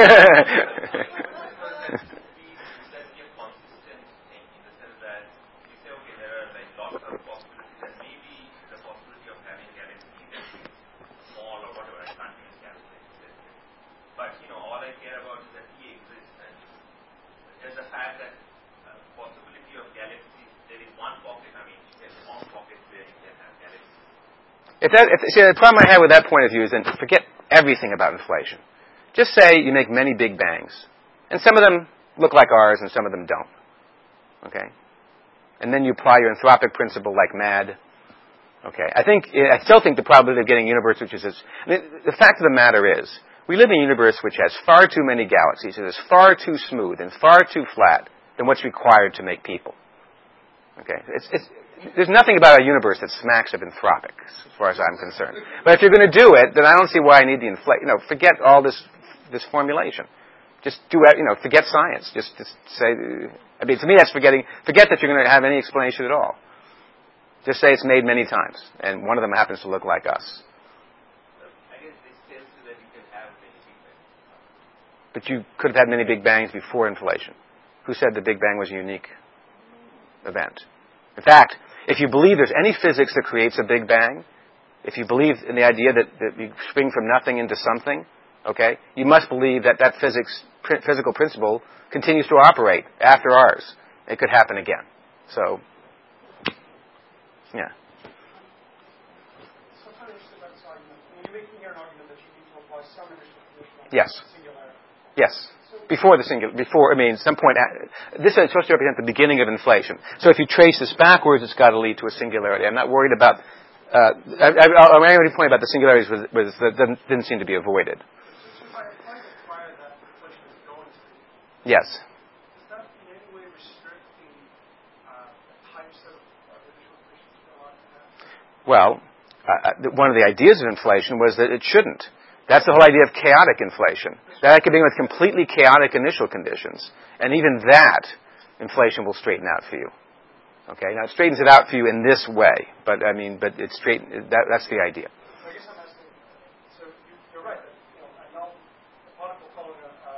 That be a consistent thing in the sense that you say, okay, there are like lots of possibilities and maybe the possibility of having galaxies that is small or whatever, I can't even calculate this. But, you know, all I care about is that he exists and there's the fact that uh, possibility of galaxies, there is one pocket, I mean, there's one pocket where you can have galaxies. If that, if, see, the problem I have with that point of view is then forget everything about inflation. Just say you make many big bangs, and some of them look like ours and some of them don't. Okay? And then you apply your anthropic principle like mad. Okay. I think, I still think the probability of getting a universe which is, I mean, the fact of the matter is, we live in a universe which has far too many galaxies, and is far too smooth and far too flat than what's required to make people. Okay? It's, it's, there's nothing about our universe that smacks of anthropic, as far as I'm concerned. But if you're going to do it, then I don't see why I need the inflate. You know, forget all this this formulation. Just do, you know, forget science. Just, just say, I mean, to me that's forgetting, forget that you're going to have any explanation at all. Just say it's made many times, and one of them happens to look like us. I guess this tells you that you can have many big bangs. But you could have had many Big Bangs before inflation. Who said the Big Bang was a unique event? In fact, if you believe there's any physics that creates a Big Bang, if you believe in the idea that, that you spring from nothing into something, okay, you must believe that that physics, pr- physical principle continues to operate after ours. It could happen again. So, yeah. So I'm kind of interested about this argument. I mean, you're making here an argument that you need to apply some initial condition on Yes. singularity. Yes. Before the singular, before, I mean, some point, this is supposed to represent the beginning of inflation. So if you trace this backwards, it's got to lead to a singularity. I'm not worried about, uh, I, I, I, my only point about the singularities was, was that didn't seem to be avoided. So if I apply the prior that inflation is going to, Yes. does that in any way restrict the, uh, the types of uh, initial conditions you're allowed to have? Well, uh, one of the ideas of inflation was that it shouldn't. That's the whole idea of chaotic inflation. That I could begin with completely chaotic initial conditions. And even that, inflation will straighten out for you. Okay? Now, it straightens it out for you in this way. But, I mean, but it's straight, that, that's the idea. So I guess I'm asking, so you, you're right, that, you know, a null, the particle following a, a,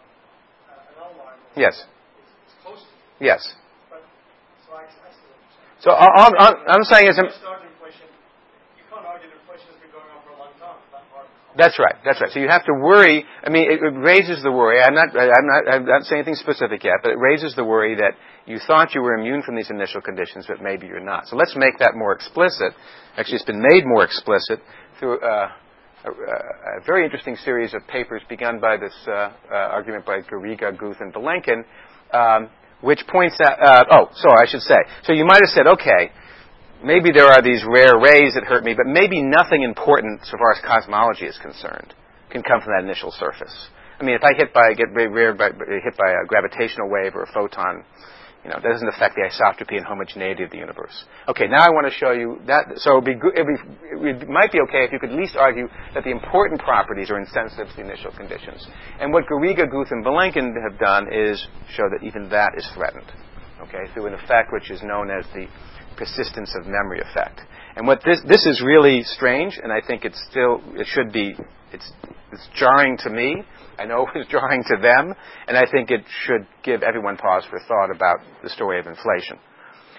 a, a null line Yes. is, is close to you. Yes. But, so I, I see what you're saying. So all, all, all I'm saying is... If you start inflation, you can't argue that inflation has been going on for a long time. That part. That's right. That's right. So you have to worry. I mean, it, it raises the worry. I'm not. I'm not. I'm not saying anything specific yet, but it raises the worry that you thought you were immune from these initial conditions, but maybe you're not. So let's make that more explicit. Actually, it's been made more explicit through uh, a, a very interesting series of papers begun by this uh, uh, argument by Garriga, Guth, and Vilenkin, um, which points out. Uh, oh, so I should say. So you might have said, okay. Maybe there are these rare rays that hurt me, but maybe nothing important, so far as cosmology is concerned, can come from that initial surface. I mean, if I hit by get reared by hit by a gravitational wave or a photon, you know, that doesn't affect the isotropy and homogeneity of the universe. Okay, now I want to show you that. So it'd be, it'd be, it might be okay if you could at least argue that the important properties are insensitive to the initial conditions. And what Garriga, Guth, and Vilenkin have done is show that even that is threatened. Okay, through an effect which is known as the persistence of memory effect. And what this this is really strange, and I think it's still it should be it's it's jarring to me. I know it was jarring to them, and I think it should give everyone pause for thought about the story of inflation.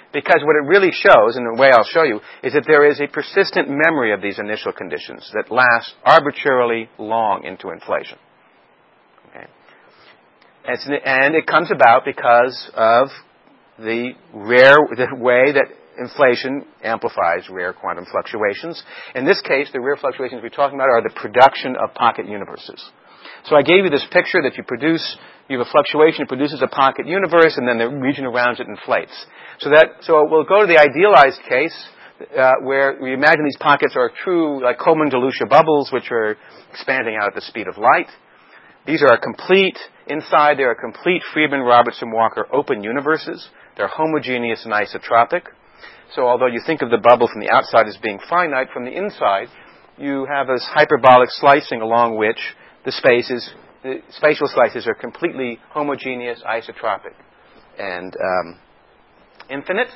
Because what it really shows, and the way I'll show you, is that there is a persistent memory of these initial conditions that last arbitrarily long into inflation. Okay. It's, and it comes about because of the rare, the way that inflation amplifies rare quantum fluctuations. In this case, the rare fluctuations we're talking about are the production of pocket universes. So I gave you this picture that you produce, you have a fluctuation, it produces a pocket universe, and then the region around it inflates. So that, so we'll go to the idealized case, uh, where we imagine these pockets are true, like Coleman-DeLucia bubbles, which are expanding out at the speed of light. These are a complete, inside they're a complete Friedmann-Robertson-Walker open universes. They're homogeneous and isotropic. So although you think of the bubble from the outside as being finite, from the inside, you have this hyperbolic slicing along which the spaces, the spatial slices are completely homogeneous, isotropic, and um, infinite.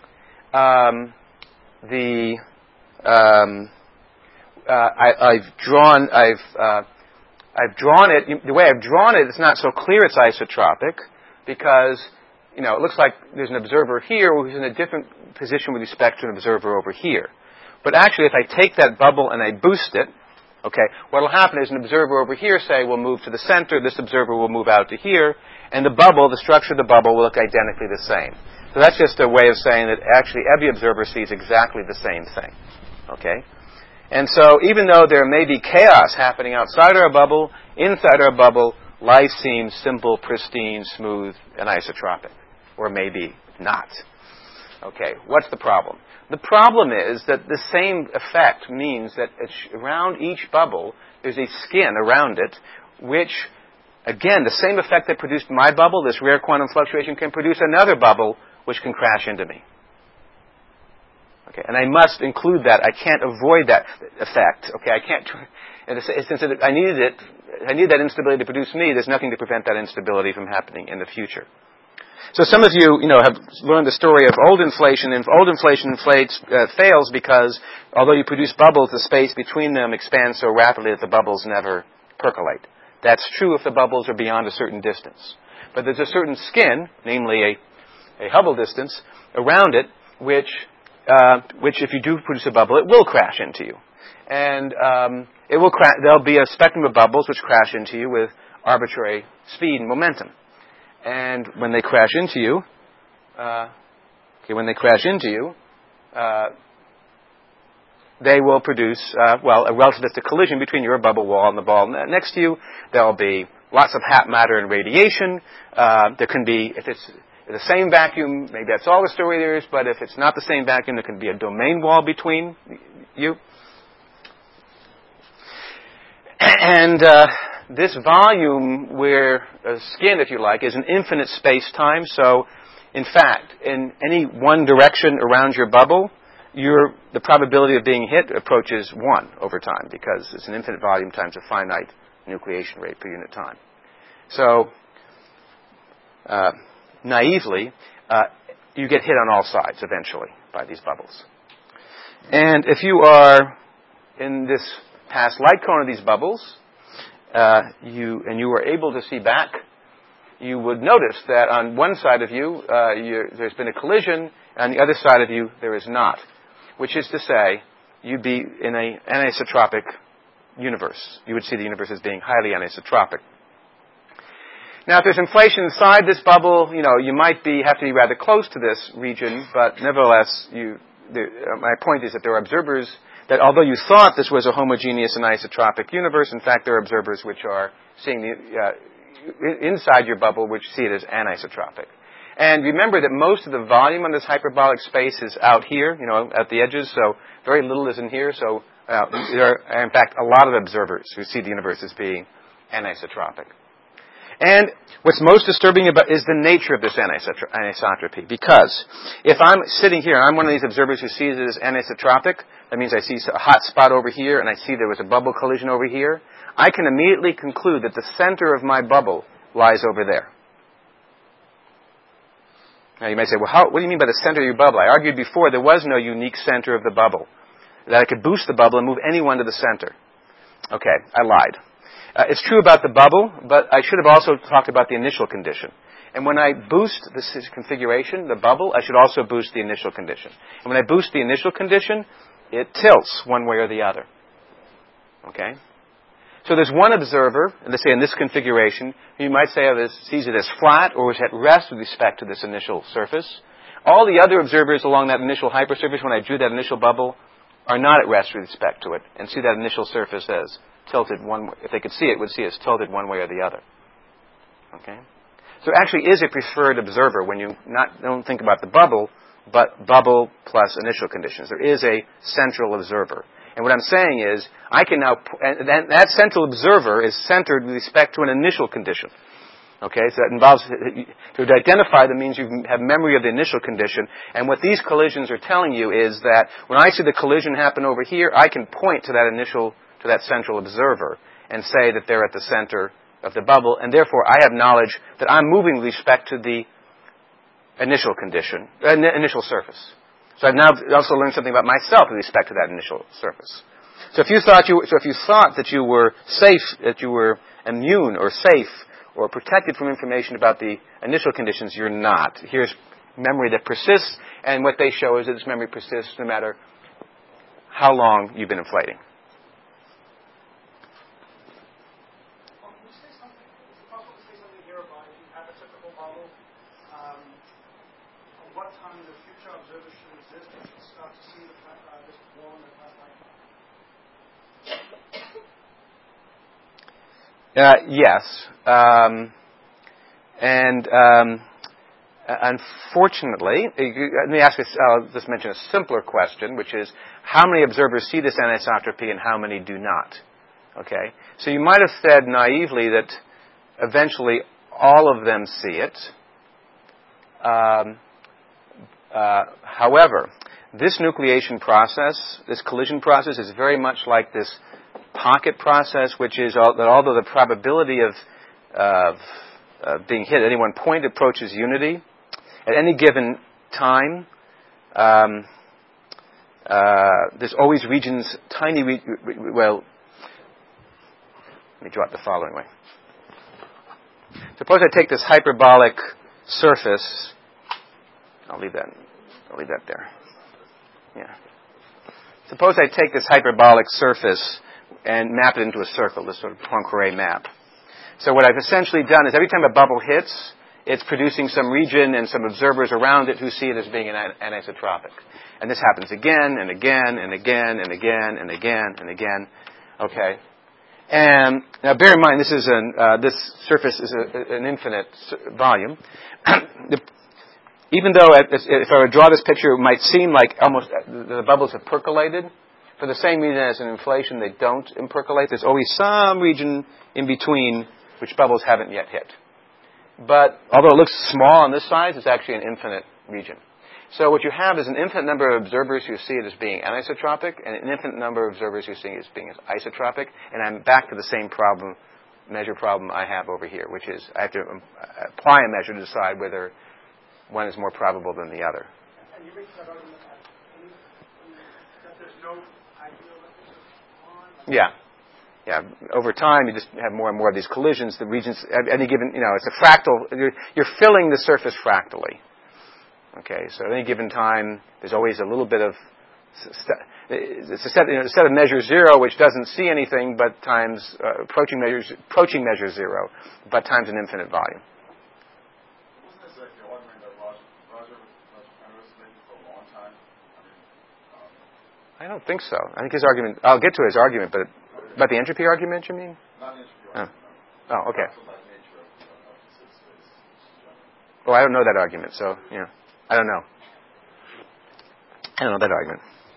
Um, the um, uh, I, I've drawn I've uh, I've drawn it the way I've drawn it. It's not so clear it's isotropic because you know it looks like there's an observer here who's in a different position with respect to an observer over here. But actually, if I take that bubble and I boost it, okay, what will happen is an observer over here, say, will move to the center, this observer will move out to here, and the bubble, the structure of the bubble will look identically the same. So that's just a way of saying that actually every observer sees exactly the same thing. Okay? And so even though there may be chaos happening outside our bubble, inside our bubble, life seems simple, pristine, smooth, and isotropic. Or maybe not. Okay, what's the problem? The problem is that the same effect means that around each bubble, there's a skin around it, which, again, the same effect that produced my bubble, this rare quantum fluctuation, can produce another bubble which can crash into me. Okay, and I must include that. I can't avoid that effect. Okay, I can't. And since I needed it, I need that instability to produce me. There's nothing to prevent that instability from happening in the future. So some of you, you know, have learned the story of old inflation, and old inflation inflates, uh, fails because although you produce bubbles, the space between them expands so rapidly that the bubbles never percolate. That's true if the bubbles are beyond a certain distance. But there's a certain skin, namely a, a Hubble distance, around it, which, uh, which if you do produce a bubble, it will crash into you. And um, it will cra- there'll be a spectrum of bubbles which crash into you with arbitrary speed and momentum. And when they crash into you, uh, okay, when they crash into you, uh, they will produce, uh, well, a relativistic collision between your bubble wall and the ball next to you. There will be lots of hot matter and radiation. Uh, there can be, if it's the same vacuum, maybe that's all the story there is, but if it's not the same vacuum, there can be a domain wall between you. And, uh, this volume, where uh, skin, if you like, is an infinite space-time. So, in fact, in any one direction around your bubble, your, the probability of being hit approaches one over time because it's an infinite volume times a finite nucleation rate per unit time. So, uh, naively, uh, you get hit on all sides eventually by these bubbles. And if you are in this past light cone of these bubbles, Uh, you and you were able to see back, you would notice that on one side of you, uh, there's been a collision, and on the other side of you, there is not. Which is to say, you'd be in an anisotropic universe. You would see the universe as being highly anisotropic. Now, if there's inflation inside this bubble, you know, you might be have to be rather close to this region, but nevertheless, you. The, uh, my point is that there are observers that although you thought this was a homogeneous and isotropic universe, in fact, there are observers which are seeing the, uh, inside your bubble which see it as anisotropic. And remember that most of the volume on this hyperbolic space is out here, you know, at the edges, so very little is in here. So uh, there are, in fact, a lot of observers who see the universe as being anisotropic. And what's most disturbing about is the nature of this anisotropy. Because if I'm sitting here, I'm one of these observers who sees it as anisotropic. That means I see a hot spot over here, and I see there was a bubble collision over here. I can immediately conclude that the center of my bubble lies over there. Now you may say, well, how, what do you mean by the center of your bubble? I argued before there was no unique center of the bubble. That I could boost the bubble and move anyone to the center. Okay, I lied. Uh, it's true about the bubble, but I should have also talked about the initial condition. And when I boost this configuration, the bubble, I should also boost the initial condition. And when I boost the initial condition, it tilts one way or the other. Okay? So there's one observer, and let's say in this configuration, you might say oh, this sees it as flat or is at rest with respect to this initial surface. All the other observers along that initial hypersurface, when I drew that initial bubble, are not at rest with respect to it, and see that initial surface as tilted one way. If they could see it, would see it as tilted one way or the other. Okay? So it actually is a preferred observer when you not don't think about the bubble, but bubble plus initial conditions. There is a central observer. And what I'm saying is, I can now, and that, that central observer is centered with respect to an initial condition. Okay, so that involves, to identify that means you have memory of the initial condition, and what these collisions are telling you is that when I see the collision happen over here, I can point to that initial, to that central observer, and say that they're at the center of the bubble, and therefore I have knowledge that I'm moving with respect to the initial condition, uh, initial surface. So I've now also learned something about myself with respect to that initial surface. So if you thought you, so if you thought that you were safe, that you were immune or safe or protected from information about the initial conditions, you're not. Here's memory that persists, and what they show is that this memory persists no matter how long you've been inflating. Well, can you say something? Is it possible to say something here about if you have a typical bubble, um, at what time in the future observers should exist and should start to see the, uh, this wall in the past life? Uh, yes. Um, and um, unfortunately, let me ask this, I'll just mention a simpler question, which is, how many observers see this anisotropy and how many do not? Okay? So you might have said naively that eventually all of them see it. Um, uh, however, this nucleation process, this collision process, is very much like this pocket process, which is all, that although the probability of, of uh, being hit at any one point approaches unity, at any given time, um, uh, there's always regions, tiny, re- re- well, let me draw it the following way. Suppose I take this hyperbolic surface, I'll leave that, I'll leave that there. Yeah. Suppose I take this hyperbolic surface and map it into a circle, this sort of Poincare map. So what I've essentially done is every time a bubble hits, it's producing some region and some observers around it who see it as being an anisotropic. And this happens again and again and again and again and again and again. Okay. And now bear in mind, this is an, uh, this surface is a, an infinite volume. the, even though if I would draw this picture, it might seem like almost the bubbles have percolated. For the same reason as in inflation, they don't impercolate. There's always some region in between which bubbles haven't yet hit. But although it looks small on this size, it's actually an infinite region. So what you have is an infinite number of observers who see it as being anisotropic, and an infinite number of observers who see it as being isotropic. And I'm back to the same problem, measure problem I have over here, which is I have to apply a measure to decide whether one is more probable than the other. And you make that argument that, that there's no ideal that there's Yeah. Yeah. Over time, you just have more and more of these collisions. The regions, at any given, you know, it's a fractal. You're, you're filling the surface fractally. Okay. So at any given time, there's always a little bit of, it's a set, you know, a set of measure zero, which doesn't see anything, but times uh, approaching measures, approaching measure zero, but times an infinite volume. Wasn't this like the argument that Roger, Roger, Roger Penrose made for a long time? I mean, um, I don't think so. I think his argument, I'll get to his argument, but about the entropy argument, you mean? not the entropy Oh. argument. Oh, okay. Also about nature of, of physics space. Oh, I don't know that argument, so, yeah. I don't know. I don't know that argument.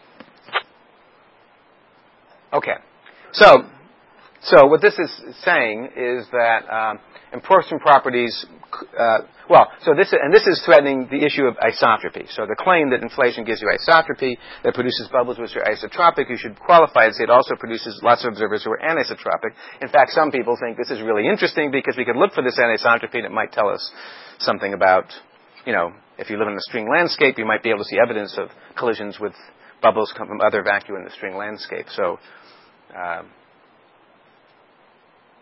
Okay. So, so what this is saying is that um, enforcement properties, uh, well, so this, and this is threatening the issue of isotropy. So the claim that inflation gives you isotropy, that produces bubbles which are isotropic, you should qualify and say it also produces lots of observers who are anisotropic. In fact, some people think this is really interesting because we could look for this anisotropy and it might tell us something about, you know, if you live in a string landscape, you might be able to see evidence of collisions with bubbles come from other vacua in the string landscape. So, um,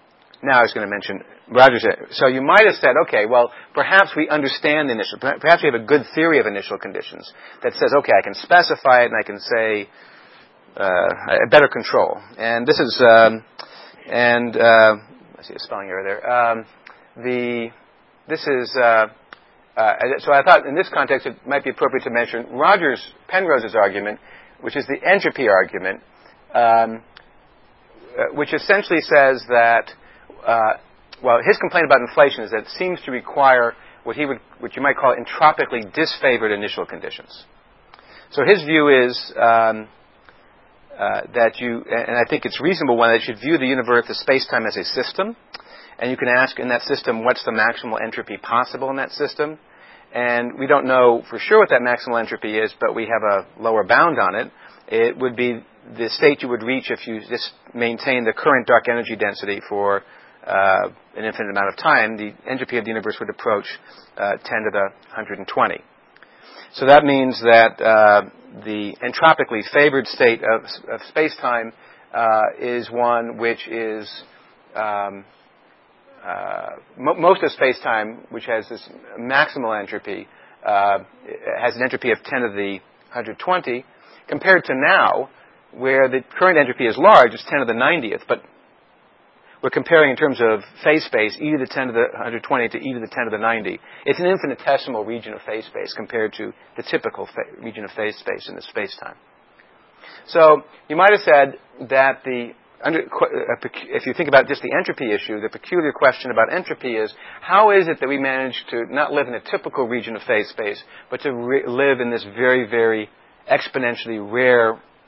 now I was going to mention Roger's. So you might have said, okay, well, perhaps we understand the initial, perhaps we have a good theory of initial conditions that says, okay, I can specify it and I can say uh, a better control. And this is, um, and uh, I see a spelling error there. Um, the this is. Uh, uh, so I thought in this context it might be appropriate to mention Rogers Penrose's argument, which is the entropy argument, um, uh, which essentially says that. Uh, well, his complaint about inflation is that it seems to require what he would, what you might call entropically disfavored initial conditions. So his view is um, uh, that you, and I think it's reasonable one, that you should view the universe, the space-time, as a system, and you can ask in that system what's the maximal entropy possible in that system, and we don't know for sure what that maximal entropy is, but we have a lower bound on it. It would be the state you would reach if you just maintain the current dark energy density for Uh, an infinite amount of time. The entropy of the universe would approach uh, ten to the one hundred twenty. So that means that uh, the entropically favored state of, of space-time uh, is one which is um, uh, mo- most of space-time, which has this maximal entropy, uh, has an entropy of ten to the one hundred twenty, compared to now, where the current entropy is large, it's ten to the ninetieth, but we're comparing in terms of phase space, e to the ten to the one hundred twenty to e to the ten to the ninety. It's an infinitesimal region of phase space compared to the typical fa- region of phase space in the space-time. So you might have said that the, under, if you think about just the entropy issue, the peculiar question about entropy is, how is it that we manage to not live in a typical region of phase space, but to re- live in this very, very exponentially rare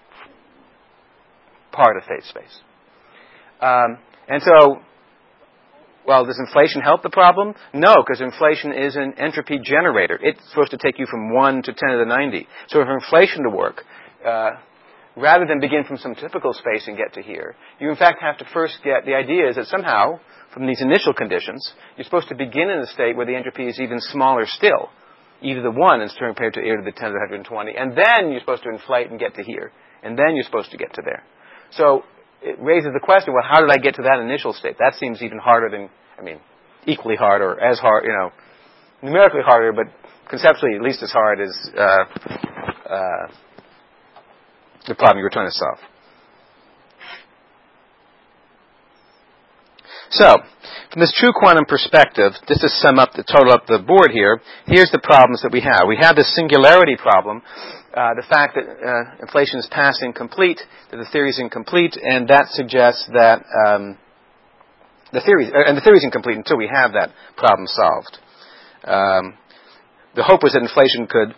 part of phase space? Um, And so, well, does inflation help the problem? No, because inflation is an entropy generator. It's supposed to take you from one to ten to the ninety. So for inflation to work, uh, rather than begin from some typical space and get to here, you in fact have to first get, the idea is that somehow, from these initial conditions, you're supposed to begin in a state where the entropy is even smaller still, e to the one is compared to e to the ten to the one hundred twenty, and then you're supposed to inflate and get to here, and then you're supposed to get to there. So, it raises the question, well, how did I get to that initial state? That seems even harder than, I mean, equally hard or as hard, you know, numerically harder, but conceptually at least as hard as uh, uh, the problem you were trying to solve. So, from this true quantum perspective, just to sum up, to total up the board here, here's the problems that we have. We have this singularity problem, uh, the fact that uh, inflation is past incomplete, that the theory is incomplete, and that suggests that um, the theory, and the theory is incomplete until we have that problem solved. Um, the hope was that inflation could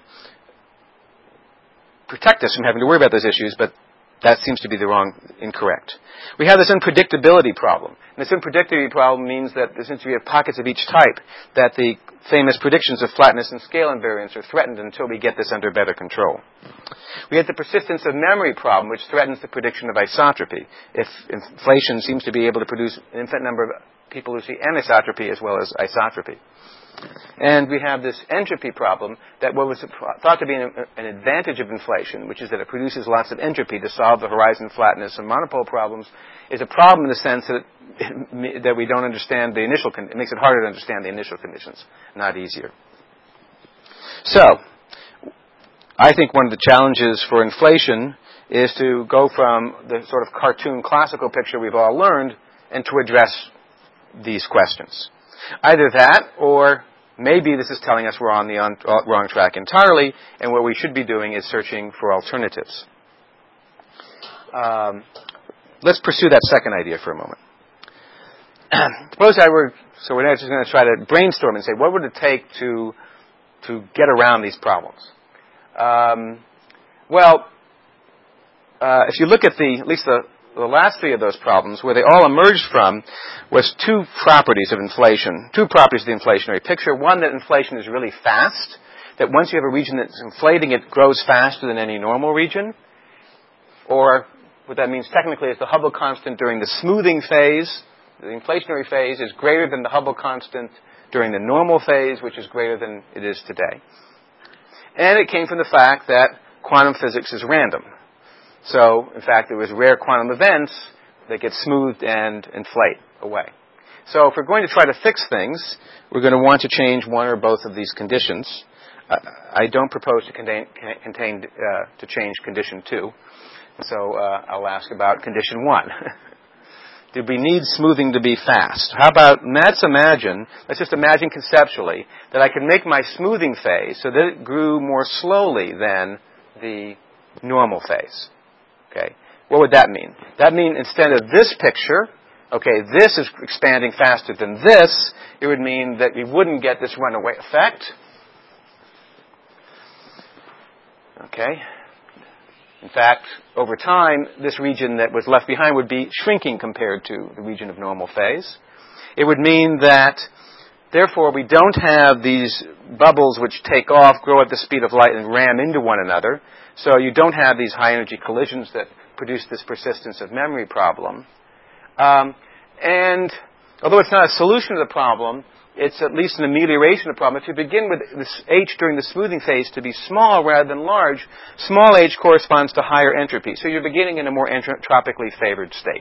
protect us from having to worry about those issues, but that seems to be the wrong, incorrect. We have this unpredictability problem. And this unpredictability problem means that since we have pockets of each type, that the famous predictions of flatness and scale invariance are threatened until we get this under better control. We have the persistence of memory problem, which threatens the prediction of isotropy. If inflation seems to be able to produce an infinite number of people who see anisotropy as well as isotropy. And we have this entropy problem that what was thought to be an, an advantage of inflation, which is that it produces lots of entropy to solve the horizon flatness and monopole problems, is a problem in the sense that it, that we don't understand the initial, con- it makes it harder to understand the initial conditions, not easier. So, I think one of the challenges for inflation is to go from the sort of cartoon classical picture we've all learned and to address these questions. Either that, or maybe this is telling us we're on the on, uh, wrong track entirely, and what we should be doing is searching for alternatives. Um, let's pursue that second idea for a moment. Suppose I were, so we're just going to try to brainstorm and say, what would it take to to get around these problems? Um, well, uh, if you look at the, at least the, the last three of those problems, where they all emerged from was two properties of inflation, two properties of the inflationary picture. One, that inflation is really fast, that once you have a region that's inflating, it grows faster than any normal region. Or what that means technically is the Hubble constant during the smoothing phase, the inflationary phase, is greater than the Hubble constant during the normal phase, which is greater than it is today. And it came from the fact that quantum physics is random. So, in fact, there was rare quantum events that get smoothed and inflate away. So if we're going to try to fix things, we're going to want to change one or both of these conditions. Uh, I don't propose to contain, contain uh, to change condition two. So uh, I'll ask about condition one. Do we need smoothing to be fast? How about, let's imagine, let's just imagine conceptually that I can make my smoothing phase so that it grew more slowly than the normal phase. Okay? What would that mean? That means instead of this picture, okay, this is expanding faster than this, it would mean that we wouldn't get this runaway effect. Okay? In fact, over time, this region that was left behind would be shrinking compared to the region of normal phase. It would mean that, therefore, we don't have these bubbles which take off, grow at the speed of light, and ram into one another. So you don't have these high-energy collisions that produce this persistence of memory problem. Um, and although it's not a solution to the problem, it's at least an amelioration of the problem. If you begin with this H during the smoothing phase to be small rather than large, small h corresponds to higher entropy. So you're beginning in a more entropically favored state.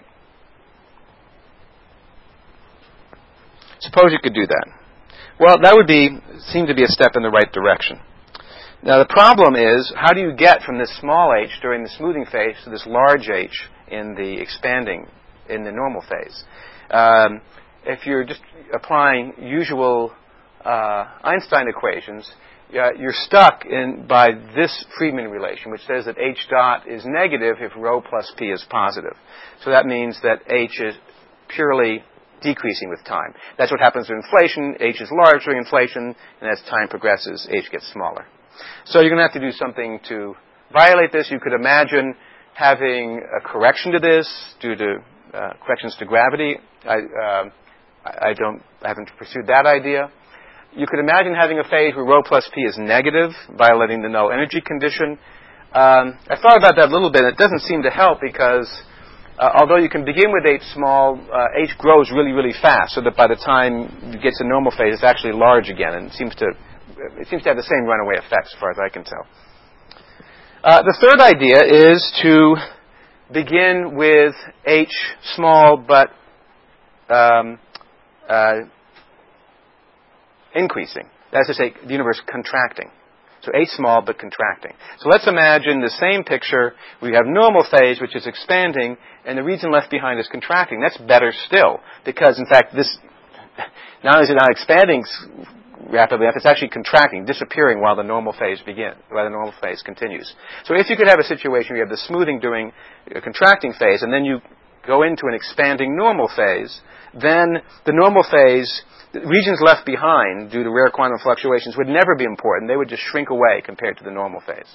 Suppose you could do that. Well, that would be seem to be a step in the right direction. Now the problem is, how do you get from this small h during the smoothing phase to this large h in the expanding, in the normal phase? Um, if you're just applying usual uh, Einstein equations, uh, you're stuck in by this Friedman relation, which says that h dot is negative if rho plus p is positive. So that means that h is purely decreasing with time. That's what happens with inflation. H is large during inflation, and as time progresses, h gets smaller. So you're going to have to do something to violate this. You could imagine having a correction to this due to uh, corrections to gravity. I, uh, I don't, I haven't pursued that idea. You could imagine having a phase where rho plus p is negative, violating the null energy condition. Um, I thought about that a little bit. It doesn't seem to help because uh, although you can begin with h small, uh, h grows really, really fast, so that by the time you get to normal phase, it's actually large again, and it seems to it seems to have the same runaway effect, as far as I can tell. Uh, the third idea is to begin with h small, but um, Uh, increasing. That's to say, the universe contracting. So h small but contracting. So let's imagine the same picture. We have normal phase, which is expanding, and the region left behind is contracting. That's better still, because in fact, this not only is it not expanding rapidly enough, it's actually contracting, disappearing while the normal phase begins, while the normal phase continues. So if you could have a situation where you have the smoothing during a contracting phase, and then you go into an expanding normal phase, then the normal phase, the regions left behind due to rare quantum fluctuations would never be important. They would just shrink away compared to the normal phase.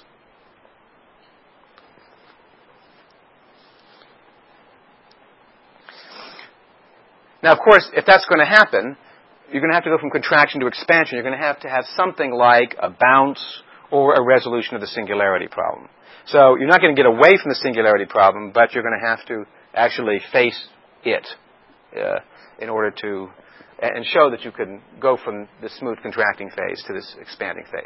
Now, of course, if that's going to happen, you're going to have to go from contraction to expansion. You're going to have to have something like a bounce or a resolution of the singularity problem. So you're not going to get away from the singularity problem, but you're going to have to actually face it uh, in order to, and show that you can go from the smooth contracting phase to this expanding phase.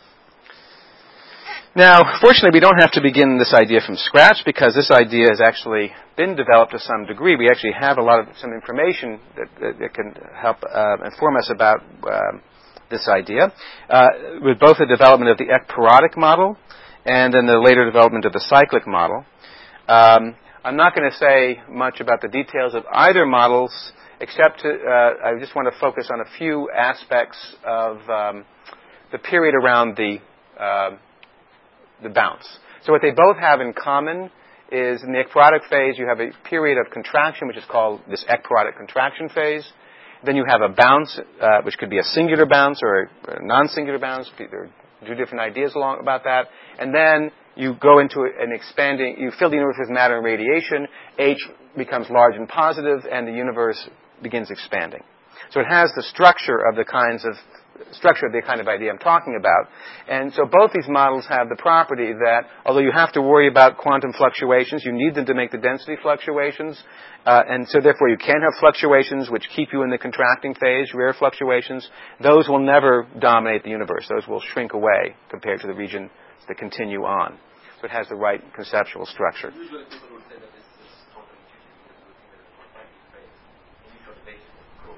Now, fortunately, we don't have to begin this idea from scratch, because this idea has actually been developed to some degree. We actually have a lot of some information that, that, that can help uh, inform us about uh, this idea, uh, with both the development of the ekpyrotic model and then the later development of the cyclic model. Um, I'm not going to say much about the details of either models, except to, uh, I just want to focus on a few aspects of um, the period around the uh, the bounce. So what they both have in common is in the ekpyrotic phase you have a period of contraction, which is called this ekpyrotic contraction phase. Then you have a bounce, uh, which could be a singular bounce or a, a non-singular bounce. There are two different ideas along about that. And then you go into an expanding, you fill the universe with matter and radiation, H becomes large and positive, and the universe begins expanding. So it has the structure of the kinds of, structure of the kind of idea I'm talking about. And so both these models have the property that, although you have to worry about quantum fluctuations, you need them to make the density fluctuations, uh, and so therefore you can have fluctuations which keep you in the contracting phase, rare fluctuations. Those will never dominate the universe. Those will shrink away compared to the region that continue on. So it has the right conceptual structure. Usually people would say that this is counterintuitive because we think that it's contracting phase, initial phase will grow.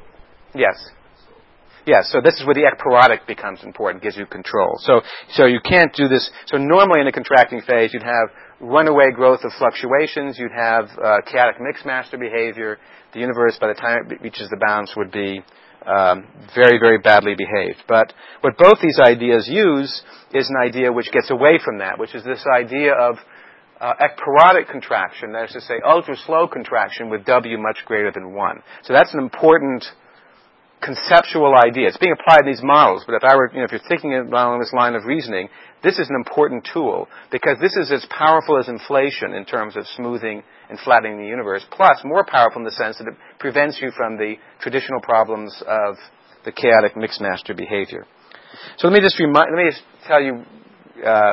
Yes. Yes, so this is where the ekpyrotic becomes important, gives you control. So, so you can't do this. So normally in a contracting phase, you'd have runaway growth of fluctuations. You'd have uh, chaotic mixed master behavior. The universe, by the time it reaches the bounds, would be um, very, very badly behaved. But what both these ideas use is an idea which gets away from that, which is this idea of uh, ekpyrotic contraction, that is to say, ultra-slow contraction with W much greater than one. So that's an important conceptual idea. It's being applied in these models, but if I were, you know, if you're thinking along this line of reasoning, this is an important tool because this is as powerful as inflation in terms of smoothing and flattening the universe, plus more powerful in the sense that it prevents you from the traditional problems of the chaotic mixed master behavior. So let me just remind, let me just tell you uh,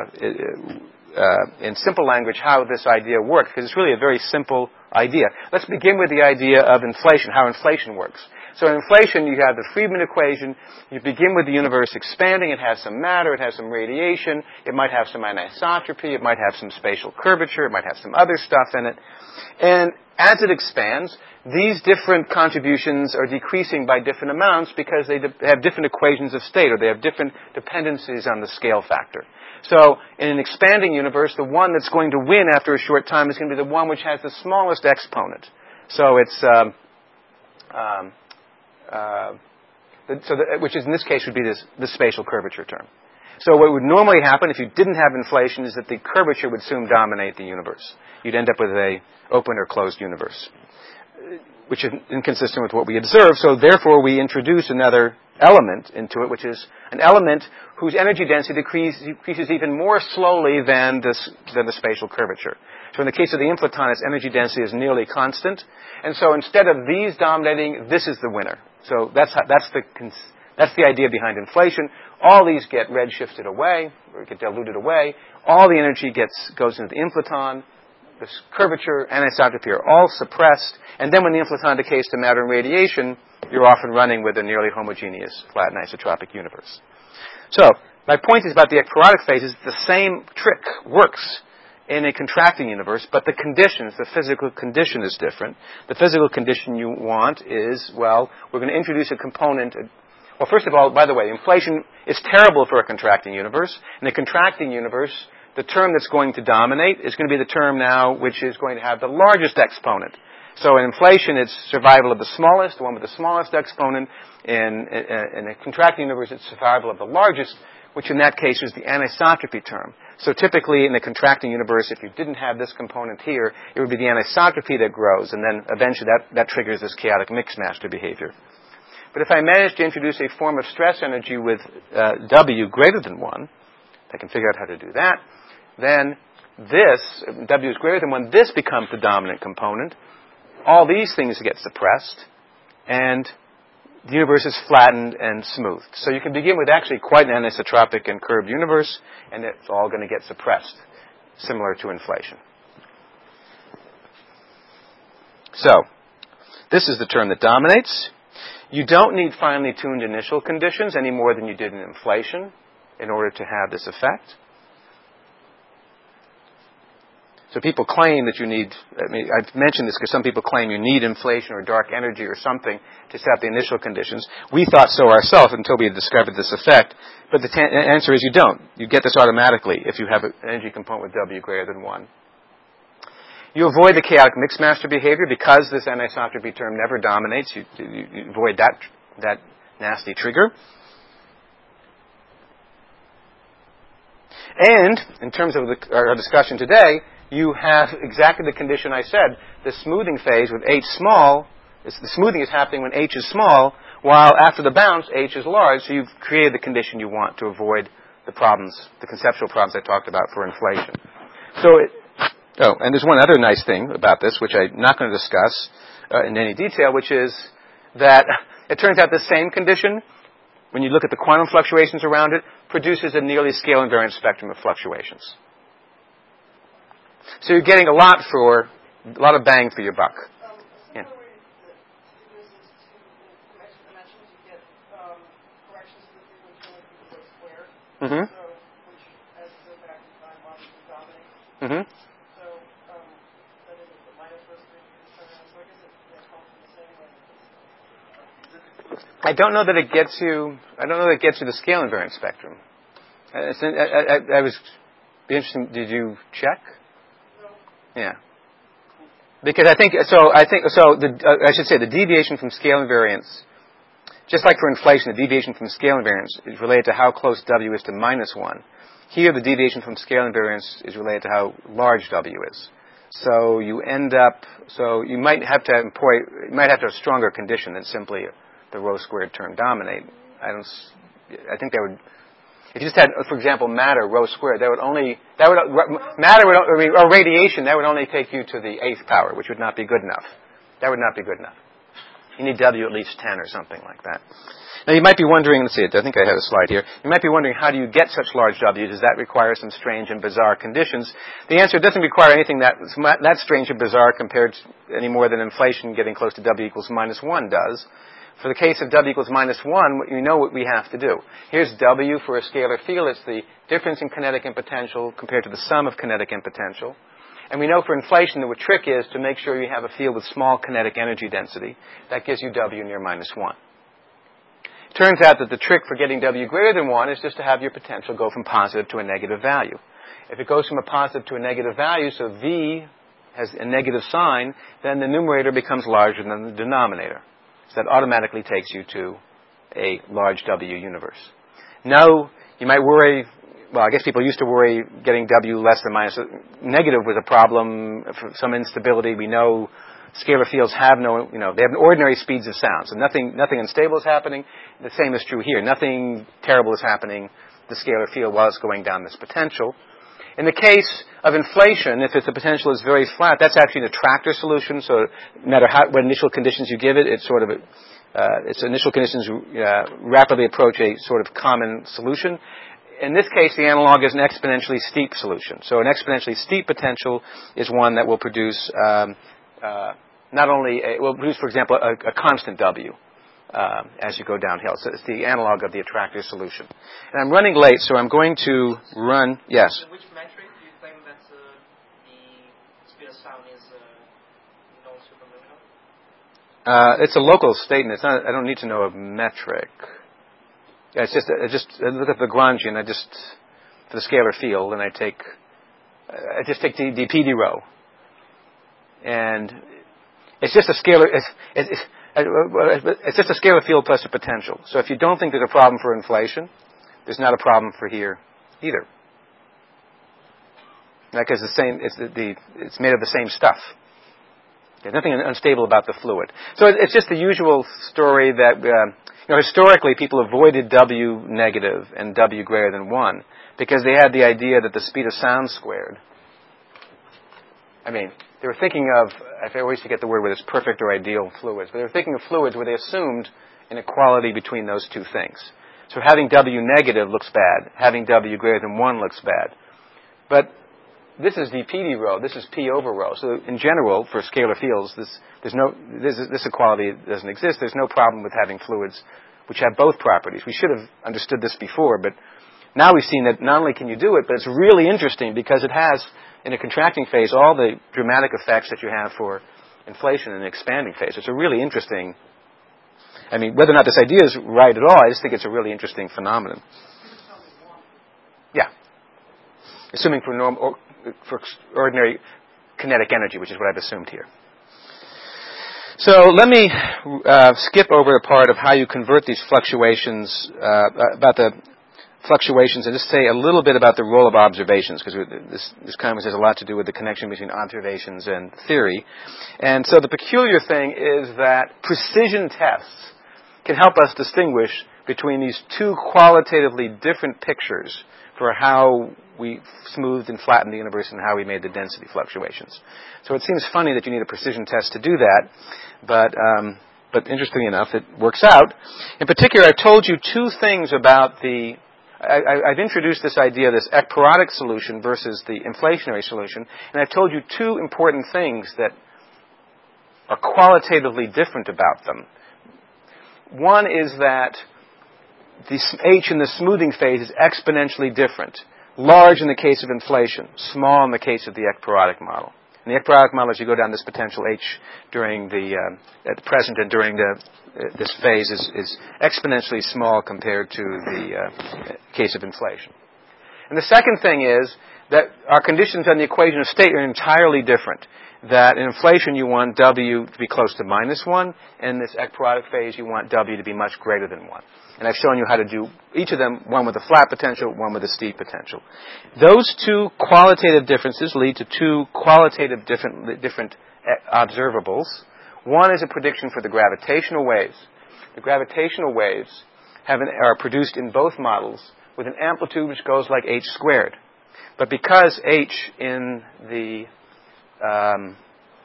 uh, in simple language how this idea works, because it's really a very simple idea. Let's begin with the idea of inflation, how inflation works. So in inflation, you have the Friedman equation. You begin with the universe expanding. It has some matter. It has some radiation. It might have some anisotropy. It might have some spatial curvature. It might have some other stuff in it. And as it expands, these different contributions are decreasing by different amounts because they de- have different equations of state, or they have different dependencies on the scale factor. So in an expanding universe, the one that's going to win after a short time is going to be the one which has the smallest exponent. So it's... Um, um, Uh, so the, which is in this case would be this, this spatial curvature term. So what would normally happen if you didn't have inflation is that the curvature would soon dominate the universe. You'd end up with a open or closed universe, which is inconsistent with what we observe. So therefore we introduce another element into it, which is an element whose energy density decrease, decreases even more slowly than this, than the spatial curvature. So in the case of the inflaton, its energy density is nearly constant. And so instead of these dominating, this is the winner. So that's how, that's the that's the idea behind inflation. All these get redshifted away, or get diluted away. All the energy gets goes into the inflaton. This curvature, anisotropy are all suppressed. And then when the inflaton decays to matter and radiation, you're often running with a nearly homogeneous, flat, anisotropic universe. So my point is about the ekpyrotic phase is the same trick works in a contracting universe, but the conditions, the physical condition is different. The physical condition you want is, well, we're going to introduce a component. Well, first of all, by the way, inflation is terrible for a contracting universe. In a contracting universe, the term that's going to dominate is going to be the term now which is going to have the largest exponent. So in inflation, it's survival of the smallest, the one with the smallest exponent. In, in, in a contracting universe, it's survival of the largest, which in that case is the anisotropy term. So typically in a contracting universe, if you didn't have this component here, it would be the anisotropy that grows, and then eventually that, that triggers this chaotic mixed master behavior. But if I manage to introduce a form of stress energy with uh, W greater than one, if I can figure out how to do that, then this, W is greater than one, this becomes the dominant component. All these things get suppressed, and the universe is flattened and smoothed. So you can begin with actually quite an anisotropic and curved universe, and it's all going to get suppressed, similar to inflation. So, this is the term that dominates. You don't need finely tuned initial conditions any more than you did in inflation in order to have this effect. So people claim that you need, I mean, I've mentioned this because some people claim you need inflation or dark energy or something to set the initial conditions. We thought so ourselves until we had discovered this effect. But the t- answer is you don't. You get this automatically if you have an energy component with W greater than one. You avoid the chaotic mixed master behavior because this anisotropy term never dominates. You, you, you avoid that, that nasty trigger. And, in terms of the, our discussion today, you have exactly the condition I said. The smoothing phase with H small, is, the smoothing is happening when H is small, while after the bounce, H is large, so you've created the condition you want to avoid the problems, the conceptual problems I talked about for inflation. So, it, oh, and there's one other nice thing about this, which I'm not going to discuss uh, in any detail, which is that it turns out the same condition, when you look at the quantum fluctuations around it, produces a nearly scale invariant spectrum of fluctuations. So you're getting a lot for, a lot of bang for your buck. Um, a yeah. similar way to do this is to, from extra dimensions, you get um, corrections to the frequency of the squared. Mm-hmm. So, which, as you go back in time, obviously dominate. Mm-hmm. So, um, that is the minus first three meters turn around. So I guess it, it comes from the same way. Is it equal to I don't know that it gets you. I don't know that it gets you the scale invariant spectrum. Uh, it's, I, I, I was be interesting. Did you check? No. Yeah. Because I think so. I think so. The, uh, I should say the deviation from scale invariance, just like for inflation, the deviation from scale invariance is related to how close W is to minus one. Here, the deviation from scale invariance is related to how large W is. So you end up. So you might have to employ. You might have to have a stronger condition than simply the rho squared term dominate. I don't. I think that would. If you just had, for example, matter rho squared, that would only that would matter would I mean, or radiation that would only take you to the eighth power, which would not be good enough. That would not be good enough. You need W at least ten or something like that. Now you might be wondering, let's see, I think I have a slide here. You might be wondering, how do you get such large W? Does that require some strange and bizarre conditions? The answer doesn't require anything that that strange and bizarre compared to any more than inflation getting close to W equals minus one does. For the case of W equals minus one, you know what we have to do. Here's W for a scalar field. It's the difference in kinetic and potential compared to the sum of kinetic and potential. And we know for inflation the trick is to make sure you have a field with small kinetic energy density. That gives you W near minus one. It turns out that the trick for getting W greater than one is just to have your potential go from positive to a negative value. If it goes from a positive to a negative value, so V has a negative sign, then the numerator becomes larger than the denominator. So that automatically takes you to a large W universe. Now, you might worry, well, I guess people used to worry getting W less than minus. Negative was a problem for some instability. We know scalar fields have no, you know, they have ordinary speeds of sound. So nothing, nothing unstable is happening. The same is true here. Nothing terrible is happening to the scalar field while it's going down this potential. In the case of inflation, if the potential is very flat, that's actually an attractor solution. So no matter how, what initial conditions you give it, it's sort of a, uh, its initial conditions uh, rapidly approach a sort of common solution. In this case, the analog is an exponentially steep solution. So an exponentially steep potential is one that will produce um, uh, not only a, will produce, for example, a, a constant W. Uh, as you go downhill. So it's the analog of the attractor solution. And I'm running late, so I'm going to run, yes? So which metric do you claim that uh, the speed of sound is uh, non-superluminal? Uh, it's a local statement. It's not, I don't need to know a metric. Yeah, it's just, I just I look at the Lagrangian, I just, for the scalar field, and I take, I just take the, the P D rho. And it's just a scalar, it's, it's, it's It's just a scalar field plus a potential. So if you don't think there's a problem for inflation, there's not a problem for here either. Because the same, it's the, the it's made of the same stuff. There's nothing unstable about the fluid. So it's just the usual story that uh, you know historically people avoided W negative and W greater than one because they had the idea that the speed of sound squared. I mean, they were thinking of, I always forget the word whether it's perfect or ideal fluids, but they were thinking of fluids where they assumed an equality between those two things. So having W negative looks bad. Having W greater than one looks bad. But this is the P D rho. This is P over rho. So in general, for scalar fields, this, there's no, this, this equality doesn't exist. There's no problem with having fluids which have both properties. We should have understood this before, but now we've seen that not only can you do it, but it's really interesting because it has, in a contracting phase, all the dramatic effects that you have for inflation in an expanding phase. It's a really interesting, I mean, whether or not this idea is right at all, I just think it's a really interesting phenomenon. Yeah. Assuming for, norm, or, for ordinary kinetic energy, which is what I've assumed here. So let me uh, skip over a part of how you convert these fluctuations, uh, about the fluctuations, and just say a little bit about the role of observations, because this, this conference has a lot to do with the connection between observations and theory. And so the peculiar thing is that precision tests can help us distinguish between these two qualitatively different pictures for how we smoothed and flattened the universe and how we made the density fluctuations. So it seems funny that you need a precision test to do that, but um, but interestingly enough, it works out. In particular, I've told you two things about the I, I've introduced this idea, this ekpyrotic solution versus the inflationary solution, and I've told you two important things that are qualitatively different about them. One is that the H in the smoothing phase is exponentially different. Large in the case of inflation, small in the case of the ekpyrotic model. In the ekpyrotic model, as you go down this potential H during the uh, at the present and during the uh, this phase is, is exponentially small compared to the uh, case of inflation. And the second thing is that our conditions on the equation of state are entirely different. That in inflation you want W to be close to minus one, and in this ekpyrotic phase you want W to be much greater than one. And I've shown you how to do each of them, one with a flat potential, one with a steep potential. Those two qualitative differences lead to two qualitative different, different observables. One is a prediction for the gravitational waves. The gravitational waves have an, are produced in both models with an amplitude which goes like h squared. But because h in the um,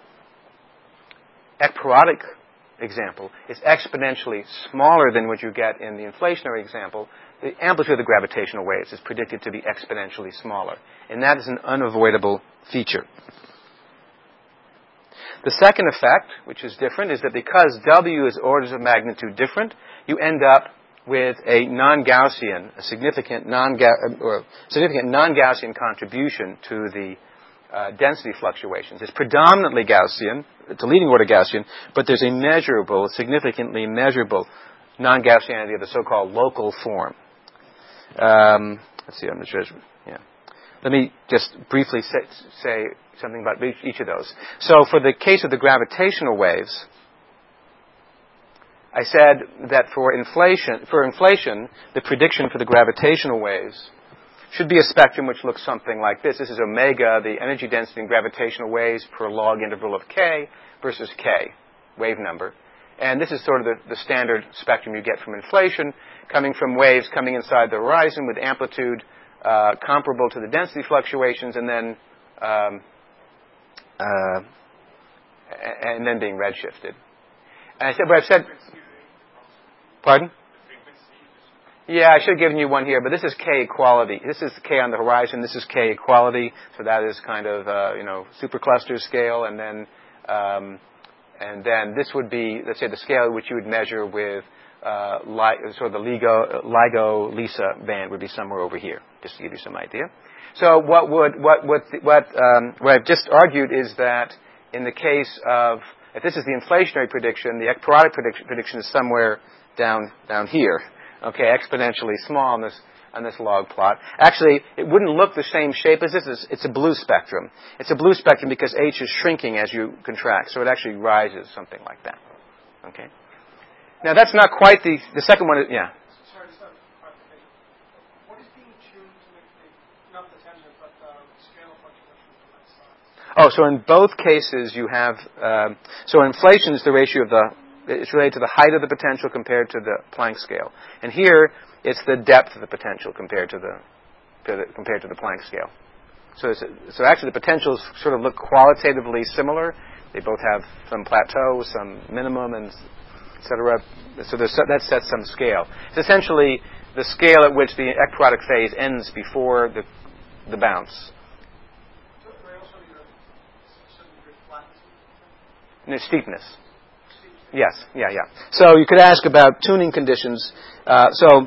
ekpyrotic example is exponentially smaller than what you get in the inflationary example, the amplitude of the gravitational waves is predicted to be exponentially smaller. And that is an unavoidable feature. The second effect, which is different, is that because W is orders of magnitude different, you end up with a non-Gaussian, a significant non-Gaussian, significant non-Gaussian contribution to the uh, density fluctuations. It's predominantly Gaussian, it's a leading order Gaussian, but there's a measurable, significantly measurable non-Gaussianity of the so-called local form. Um, let's see, I'm not sure. Yeah. Let me just briefly say, say something about each, each of those. So for the case of the gravitational waves, I said that for inflation, for inflation, the prediction for the gravitational waves should be a spectrum which looks something like this. This is omega, the energy density in gravitational waves per log interval of k versus k, wave number. And this is sort of the, the standard spectrum you get from inflation, coming from waves coming inside the horizon with amplitude uh, comparable to the density fluctuations, and then um, uh, and then being redshifted. And I said, but I've said, pardon? Yeah, I should have given you one here, but this is K equality. This is K on the horizon. This is K equality. So that is kind of uh, you know supercluster scale, and then um, and then this would be, let's say, the scale which you would measure with uh, li- sort of the LIGO, LIGO LISA band would be somewhere over here, just to give you some idea. So what would what what what um, what I've just argued is that in the case of, if this is the inflationary prediction, the ekpyrotic prediction, prediction is somewhere down down here. Okay, exponentially small on this on this log plot. Actually, it wouldn't look the same shape as this. It's, it's a blue spectrum. It's a blue spectrum because H is shrinking as you contract, so it actually rises something like that. Okay. Now that's not quite the the second one. Is, yeah. Sorry, just a clarification. What is being tuned to make the, not the tangent, but the scale fluctuations to that size? Oh, so in both cases you have. Um, so inflation is the ratio of the. It's related to the height of the potential compared to the Planck scale, and here it's the depth of the potential compared to the, to the compared to the Planck scale. So, it's, so actually, the potentials sort of look qualitatively similar. They both have some plateau, some minimum, and et cetera. So that sets some scale. It's essentially the scale at which the ekpyrotic phase ends before the the bounce. So they also need a certain degree of flatness? No, steepness. Yes, yeah, yeah. So you could ask about tuning conditions. Uh, so,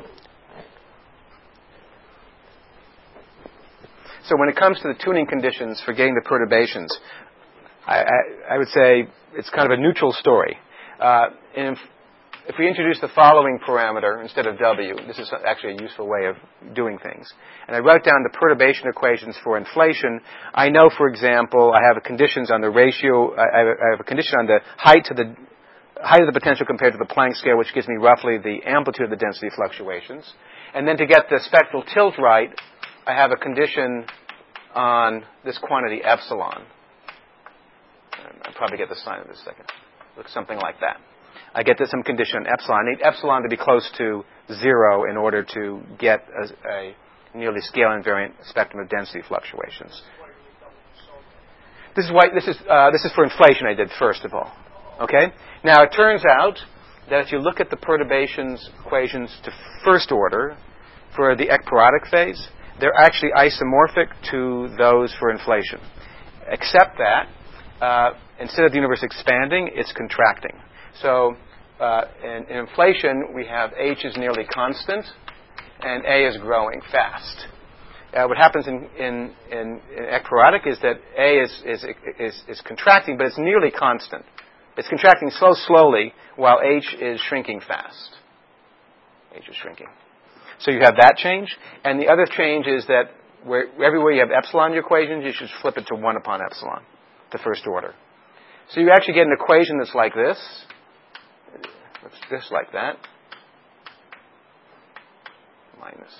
so when it comes to the tuning conditions for getting the perturbations, I, I, I would say it's kind of a neutral story. Uh, and if, if we introduce the following parameter instead of W, this is actually a useful way of doing things. And I wrote down the perturbation equations for inflation. I know, for example, I have a conditions on the ratio. I have a, I have a condition on the height to the height of the potential compared to the Planck scale, which gives me roughly the amplitude of the density fluctuations. And then to get the spectral tilt right, I have a condition on this quantity epsilon. I'll probably get the sign in a second. Looks something like that. I get some condition on epsilon. I need epsilon to be close to zero in order to get a, a nearly scale invariant spectrum of density fluctuations. This is why this is uh, this is for inflation. I did first of all. Okay? Now, it turns out that if you look at the perturbations equations to first order for the ekpyrotic phase, they're actually isomorphic to those for inflation, except that uh, instead of the universe expanding, it's contracting. So uh, in, in inflation, we have H is nearly constant, and A is growing fast. uh, what happens in, in, in, in ekpyrotic is that A is, is, is, is contracting, but it's nearly constant. It's contracting so slowly while H is shrinking fast. H is shrinking. So you have that change. And the other change is that where, everywhere you have epsilon in your equations, you should flip it to one upon epsilon, the first order. So you actually get an equation that's like this. It's just like that. Minus.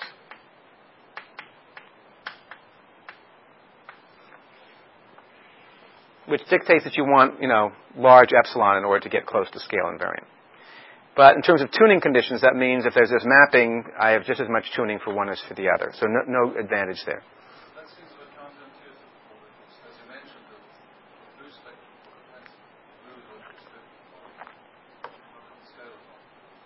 Which dictates that you want, you know, large epsilon in order to get close to scale invariant. But in terms of tuning conditions, that means if there's this mapping, I have just as much tuning for one as for the other. So no, no advantage there. That seems a bit counterintuitive, because as you mentioned, the blue spectrum for the pencil, blue is what you're spectrum for. How come the scale is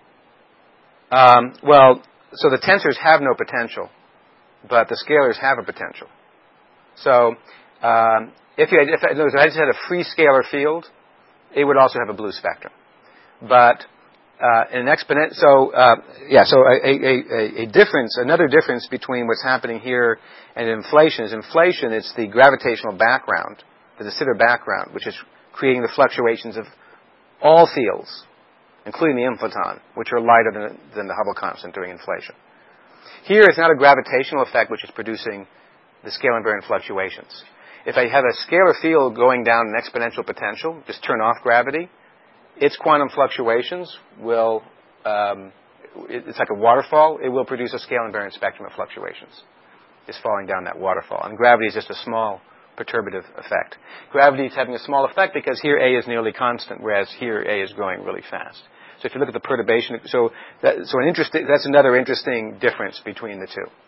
not? Um, well, so the tensors have no potential, but the scalars have a potential. So um, if you had, if I, if I just had a free scalar field, it would also have a blue spectrum. But Uh, an exponent, so uh, yeah, so a, a, a, a difference, another difference between what's happening here and inflation is inflation. It's the gravitational background, the de Sitter background, which is creating the fluctuations of all fields, including the inflaton, which are lighter than, than the Hubble constant during inflation. Here, it's not a gravitational effect which is producing the scale invariant fluctuations. If I have a scalar field going down an exponential potential, just turn off gravity, its quantum fluctuations will, um, it's like a waterfall, it will produce a scale invariant spectrum of fluctuations. It's falling down that waterfall. And gravity is just a small perturbative effect. Gravity is having a small effect because here A is nearly constant, whereas here A is growing really fast. So if you look at the perturbation, so that, so an interesting, that's another interesting difference between the two.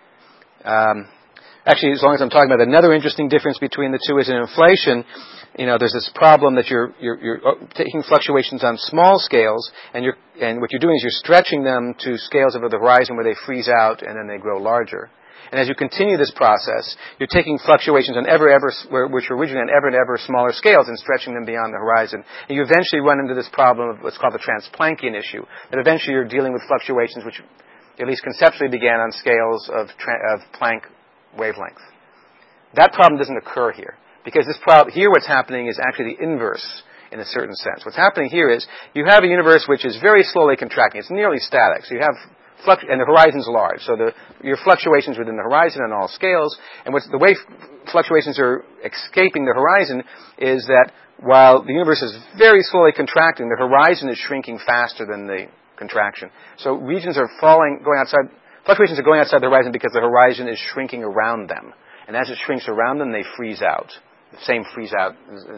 Um, actually, as long as I'm talking about it, another interesting difference between the two is in inflation. You know, there's this problem that you're, you're, you're taking fluctuations on small scales, and you're, and what you're doing is you're stretching them to scales over the horizon where they freeze out and then they grow larger. And as you continue this process, you're taking fluctuations on ever, ever, which were originally on ever and ever smaller scales and stretching them beyond the horizon. And you eventually run into this problem of what's called the Transplanckian issue, that eventually you're dealing with fluctuations which, at least conceptually, began on scales of, of Planck wavelength. That problem doesn't occur here. Because this problem, here what's happening is actually the inverse in a certain sense. What's happening here is you have a universe which is very slowly contracting. It's nearly static. So you have, fluct- and the horizon's large. So the, your fluctuations within the horizon on all scales, and what's, the way f- fluctuations are escaping the horizon is that while the universe is very slowly contracting, the horizon is shrinking faster than the contraction. So regions are falling, going outside, fluctuations are going outside the horizon because the horizon is shrinking around them. And as it shrinks around them, they freeze out. The same freeze out,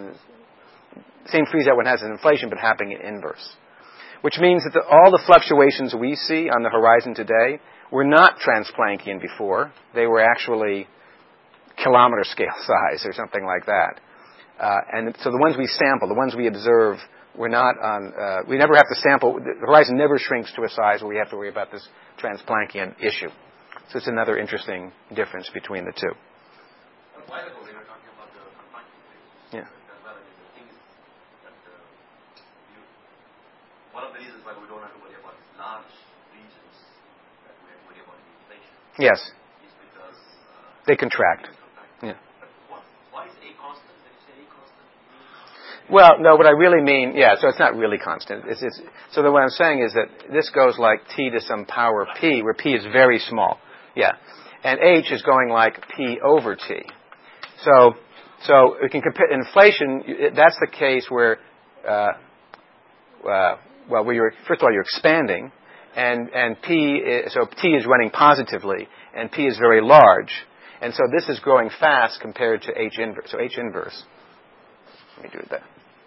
same freeze out when it has an inflation, but happening in inverse. Which means that the, all the fluctuations we see on the horizon today were not Transplanckian before. They were actually kilometer scale size or something like that. Uh, and so the ones we sample, the ones we observe, we're not on, uh, we never have to sample, the horizon never shrinks to a size where we have to worry about this Transplanckian issue. So it's another interesting difference between the two. A while ago we were talking about the confinement phase. Yeah. Well, I mean, the thing is that uh, you, one of the reasons why we don't have to worry about these large regions that we have to worry about in inflation Yes. is because uh, They contract. they contract. Yeah. But what, why is A constant? Did you say A constant? Well, no, what I really mean, yeah, so it's not really constant. It's, it's, so that what I'm saying is that this goes like T to some power P, where P is very small. Yeah. And H is going like P over T. So, so we can compare inflation, that's the case where, uh, uh, well, where you're, first of all, you're expanding, and, and P, is, so T is running positively, and P is very large. And so this is growing fast compared to H inverse. So H inverse. Let me do it there.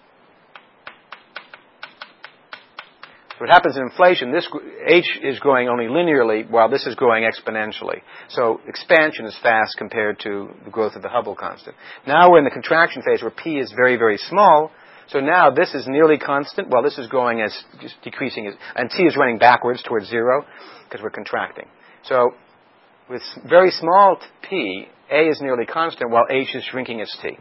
So what happens in inflation, this H is growing only linearly while this is growing exponentially. So expansion is fast compared to the growth of the Hubble constant. Now we're in the contraction phase where P is very, very small. So now this is nearly constant while this is growing as just decreasing, as, and T is running backwards towards zero because we're contracting. So with very small P, A is nearly constant while H is shrinking as T.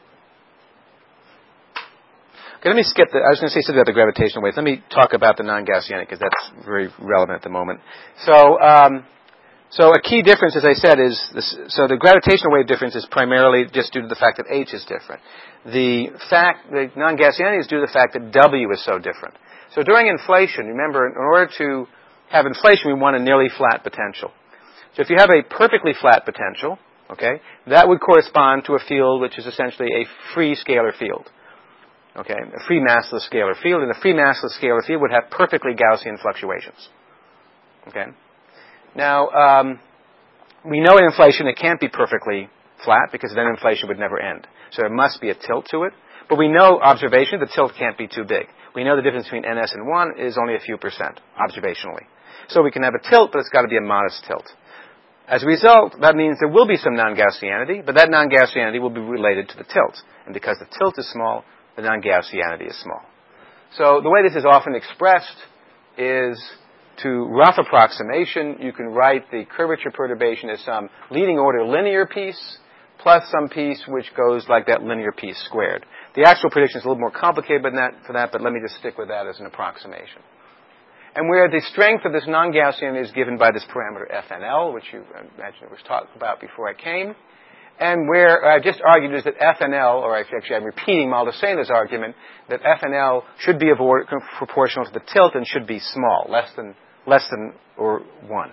Okay, let me skip the, I was going to say something about the gravitational waves. Let me talk about the non-Gaussianic because that's very relevant at the moment. So, um, So a key difference, as I said, is this, so the gravitational wave difference is primarily just due to the fact that H is different. The fact, the non-Gaussianity is due to the fact that W is so different. So during inflation, remember, in order to have inflation, we want a nearly flat potential. So if you have a perfectly flat potential, okay, that would correspond to a field which is essentially a free scalar field. Okay, a free massless scalar field, and a free massless scalar field would have perfectly Gaussian fluctuations. Okay. Now, um, we know in inflation it can't be perfectly flat because then inflation would never end. So there must be a tilt to it. But we know, observation, the tilt can't be too big. We know the difference between N S and one is only a few percent, observationally. So we can have a tilt, but it's got to be a modest tilt. As a result, that means there will be some non-Gaussianity, but that non-Gaussianity will be related to the tilt. And because the tilt is small, the non-Gaussianity is small. So the way this is often expressed is to rough approximation. You can write the curvature perturbation as some leading order linear piece plus some piece which goes like that linear piece squared. The actual prediction is a little more complicated than that, for that, but let me just stick with that as an approximation. And where the strength of this non-Gaussian is given by this parameter F N L, which you imagine was talked about before I came, and where I just argued is that F N L, or actually I'm repeating Maldaceno's argument, that F N L should be of order proportional to the tilt and should be small, less than less than or one.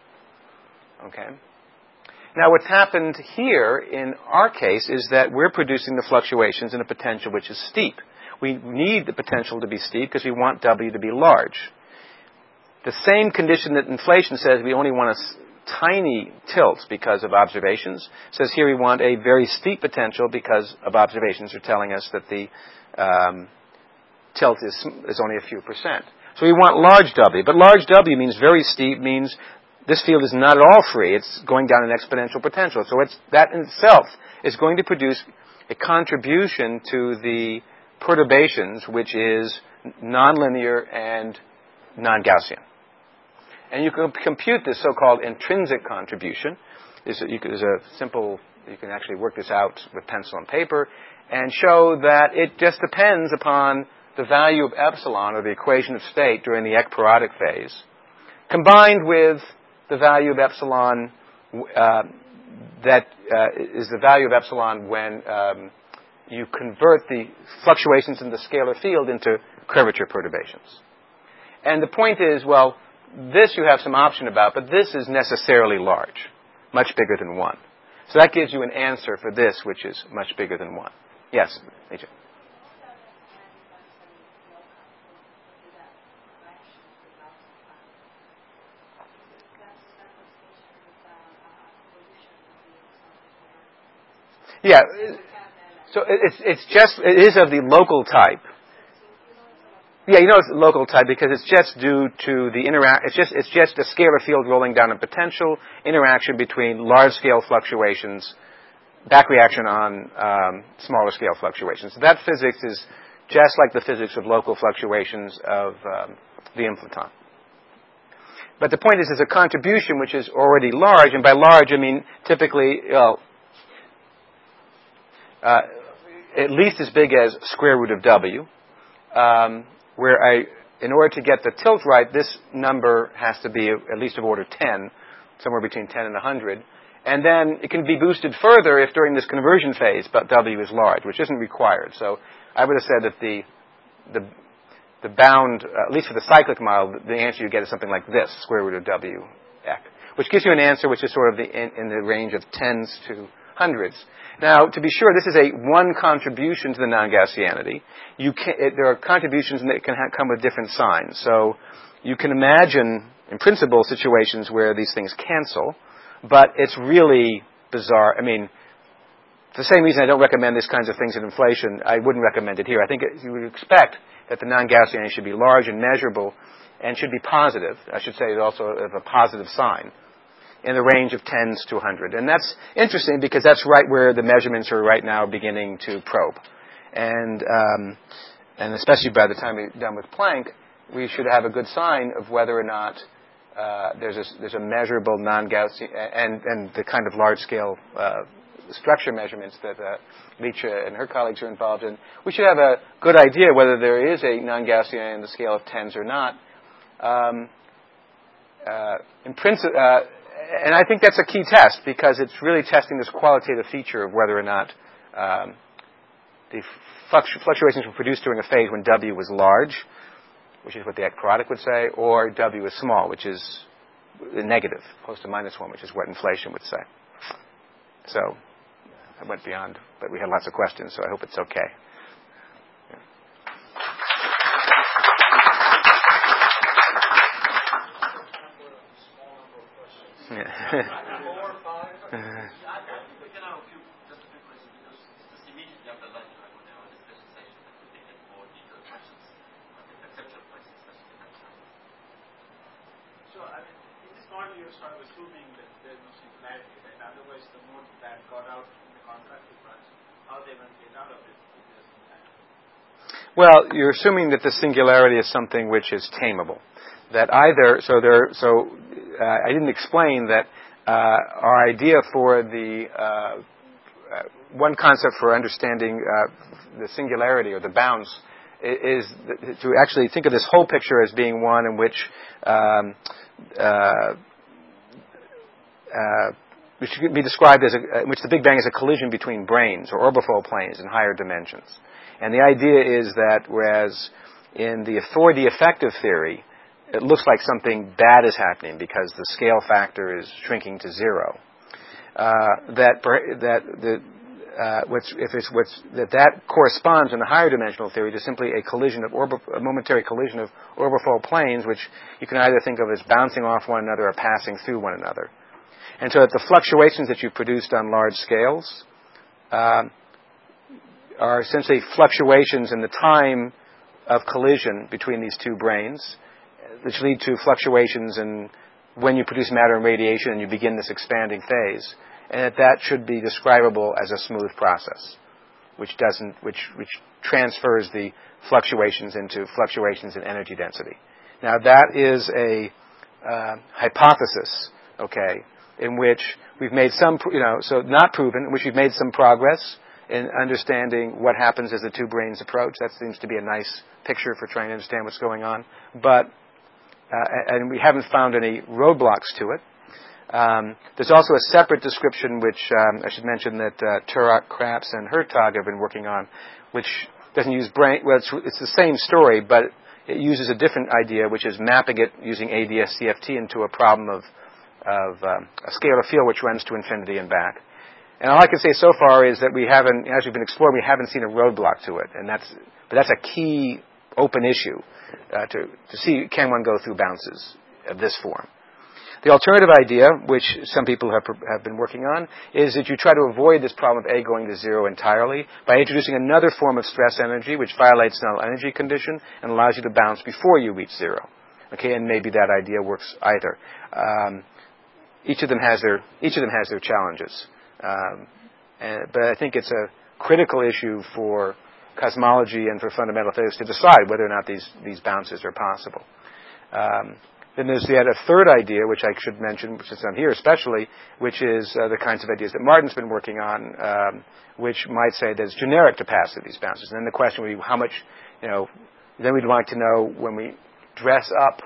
Okay. Now what's happened here in our case is that we're producing the fluctuations in a potential which is steep. We need the potential to be steep because we want W to be large. The same condition that inflation says we only want a tiny tilt because of observations says here we want a very steep potential because of observations are telling us that the um, tilt is, is only a few percent. So we want large W, but large W means very steep, means this field is not at all free. It's going down an exponential potential. So it's, that in itself is going to produce a contribution to the perturbations, which is nonlinear and non-Gaussian. And you can compute this so-called intrinsic contribution. There's a, you can, there's a simple, you can actually work this out with pencil and paper and show that it just depends upon the value of epsilon, or the equation of state, during the ekpyrotic phase, combined with the value of epsilon uh, that uh, is the value of epsilon when um, you convert the fluctuations in the scalar field into curvature perturbations. And the point is, well, this you have some option about, but this is necessarily large, much bigger than one. So that gives you an answer for this, which is much bigger than one. Yes, A J. Yeah, so it's it's just it is of the local type. Yeah, you know it's local type because it's just due to the interact. It's just it's just a scalar field rolling down a potential interaction between large scale fluctuations, back reaction on um, smaller scale fluctuations. So that physics is just like the physics of local fluctuations of um, the inflaton. But the point is, it's a contribution which is already large, and by large I mean typically, well, uh, at least as big as square root of W. Um, where I, in order to get the tilt right, this number has to be at least of order ten, somewhere between ten and one hundred. And then it can be boosted further if during this conversion phase, but W is large, which isn't required. So I would have said that the the, the bound, uh, at least for the cyclic model, the answer you get is something like this, square root of W ek, which gives you an answer which is sort of the, in, in the range of tens to hundreds. Now, to be sure, this is a one contribution to the non-Gaussianity. You can, it, there are contributions that can ha- come with different signs. So you can imagine, in principle, situations where these things cancel, but it's really bizarre. I mean, for the same reason I don't recommend these kinds of things in inflation, I wouldn't recommend it here. I think it, you would expect that the non-Gaussianity should be large and measurable and should be positive. I should say it's also of a positive sign, in the range of tens to one hundred. And that's interesting because that's right where the measurements are right now beginning to probe. And um, and especially by the time we're done with Planck, we should have a good sign of whether or not uh, there's, a, there's a measurable non-Gaussian, and, and the kind of large-scale uh, structure measurements that uh, Leach and her colleagues are involved in. We should have a good idea whether there is a non-Gaussian in the scale of tens or not. Um, uh, in principle, uh, and I think that's a key test because it's really testing this qualitative feature of whether or not um, the fluctu- fluctuations were produced during a phase when W was large, which is what the product would say, or W is small, which is negative, close to minus one, which is what inflation would say. So I went beyond, but we had lots of questions, so I hope it's okay. Yeah. Four, five. I think we can have a few, just a few questions because just immediately after lunch I will have a discussion session that will take in more detailed questions, conceptual questions, especially at that time. So, I mean, in this model you're sort of assuming that there's no singularity, right? Otherwise, the mode that got out in the contractive parts, how they going to get out of it if there's singularity? Well, you're assuming that the singularity is something which is tameable. That either, so there, so uh, I didn't explain that uh, our idea for the uh, uh, one concept for understanding uh, the singularity or the bounce is, is to actually think of this whole picture as being one in which um, uh, uh, which could be described as a, in which the Big Bang is a collision between branes or orbifold planes in higher dimensions. And the idea is that whereas in the for the effective theory, it looks like something bad is happening because the scale factor is shrinking to zero. Uh, that that the uh, what's, if it's what's that that corresponds in the higher dimensional theory to simply a collision of orbi, a momentary collision of orbifold planes, which you can either think of as bouncing off one another or passing through one another. And so that the fluctuations that you produced on large scales uh, are essentially fluctuations in the time of collision between these two branes, which lead to fluctuations in when you produce matter and radiation and you begin this expanding phase, and that that should be describable as a smooth process, which doesn't, which which transfers the fluctuations into fluctuations in energy density. Now that is a uh, hypothesis, okay, in which we've made some, you know, so not proven, in which we've made some progress in understanding what happens as the two branes approach. That seems to be a nice picture for trying to understand what's going on, but Uh, and we haven't found any roadblocks to it. Um, there's also a separate description, which um, I should mention that uh, Turok, Krapps, and Hertog have been working on, which doesn't use brain. Well, it's, it's the same story, but it uses a different idea, which is mapping it using A D S C F T into a problem of, of um, a scalar field which runs to infinity and back. And all I can say so far is that we haven't, as we've been exploring, we haven't seen a roadblock to it, and that's, but that's a key open issue. Uh, to, to see can one go through bounces of this form. The alternative idea, which some people have, have been working on, is that you try to avoid this problem of A going to zero entirely by introducing another form of stress energy which violates the null energy condition and allows you to bounce before you reach zero. Okay, and maybe that idea works either. Um, each of them has their each of them has their challenges, um, and, but I think it's a critical issue for cosmology and for fundamental physics to decide whether or not these, these bounces are possible. Um, then there's yet a third idea, which I should mention, since I'm here especially, which is uh, the kinds of ideas that Martin's been working on, um, which might say that it's generic to pass through these bounces. And then the question would be how much, you know, then we'd like to know when we dress up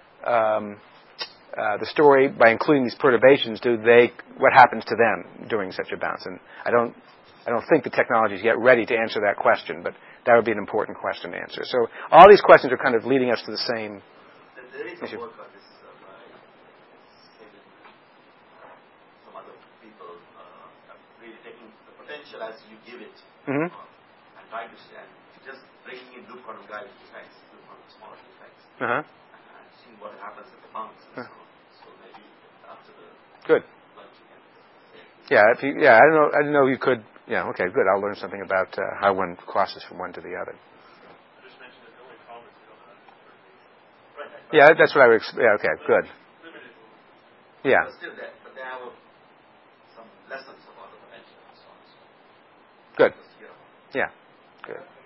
um, uh, the story by including these perturbations, do they, what happens to them during such a bounce? And I don't I don't think the technology is yet ready to answer that question, but that would be an important question to answer. So all these questions are kind of leading us to the same there is issue. a work on this uh, by some other people, uh, really taking the potential as you give it Mm-hmm. uh, and trying to and just bringing in loop quantum guided effects, loop quantum small effects, Uh-huh. and seeing what happens at the bounce Uh. and so on. So maybe after the Good. lunch you can say. Yeah, if you, yeah, I don't know. I didn't know you could. Yeah, okay, good. I'll learn something about uh, how one crosses from one to the other. I just mentioned that the only problem is we don't know how to convert these. Yeah, that's what I would. Ex- yeah, okay, good. Limited. Yeah, But still there, but they have a, some lessons about the potential and so on. So good. just hear about it. Yeah, good.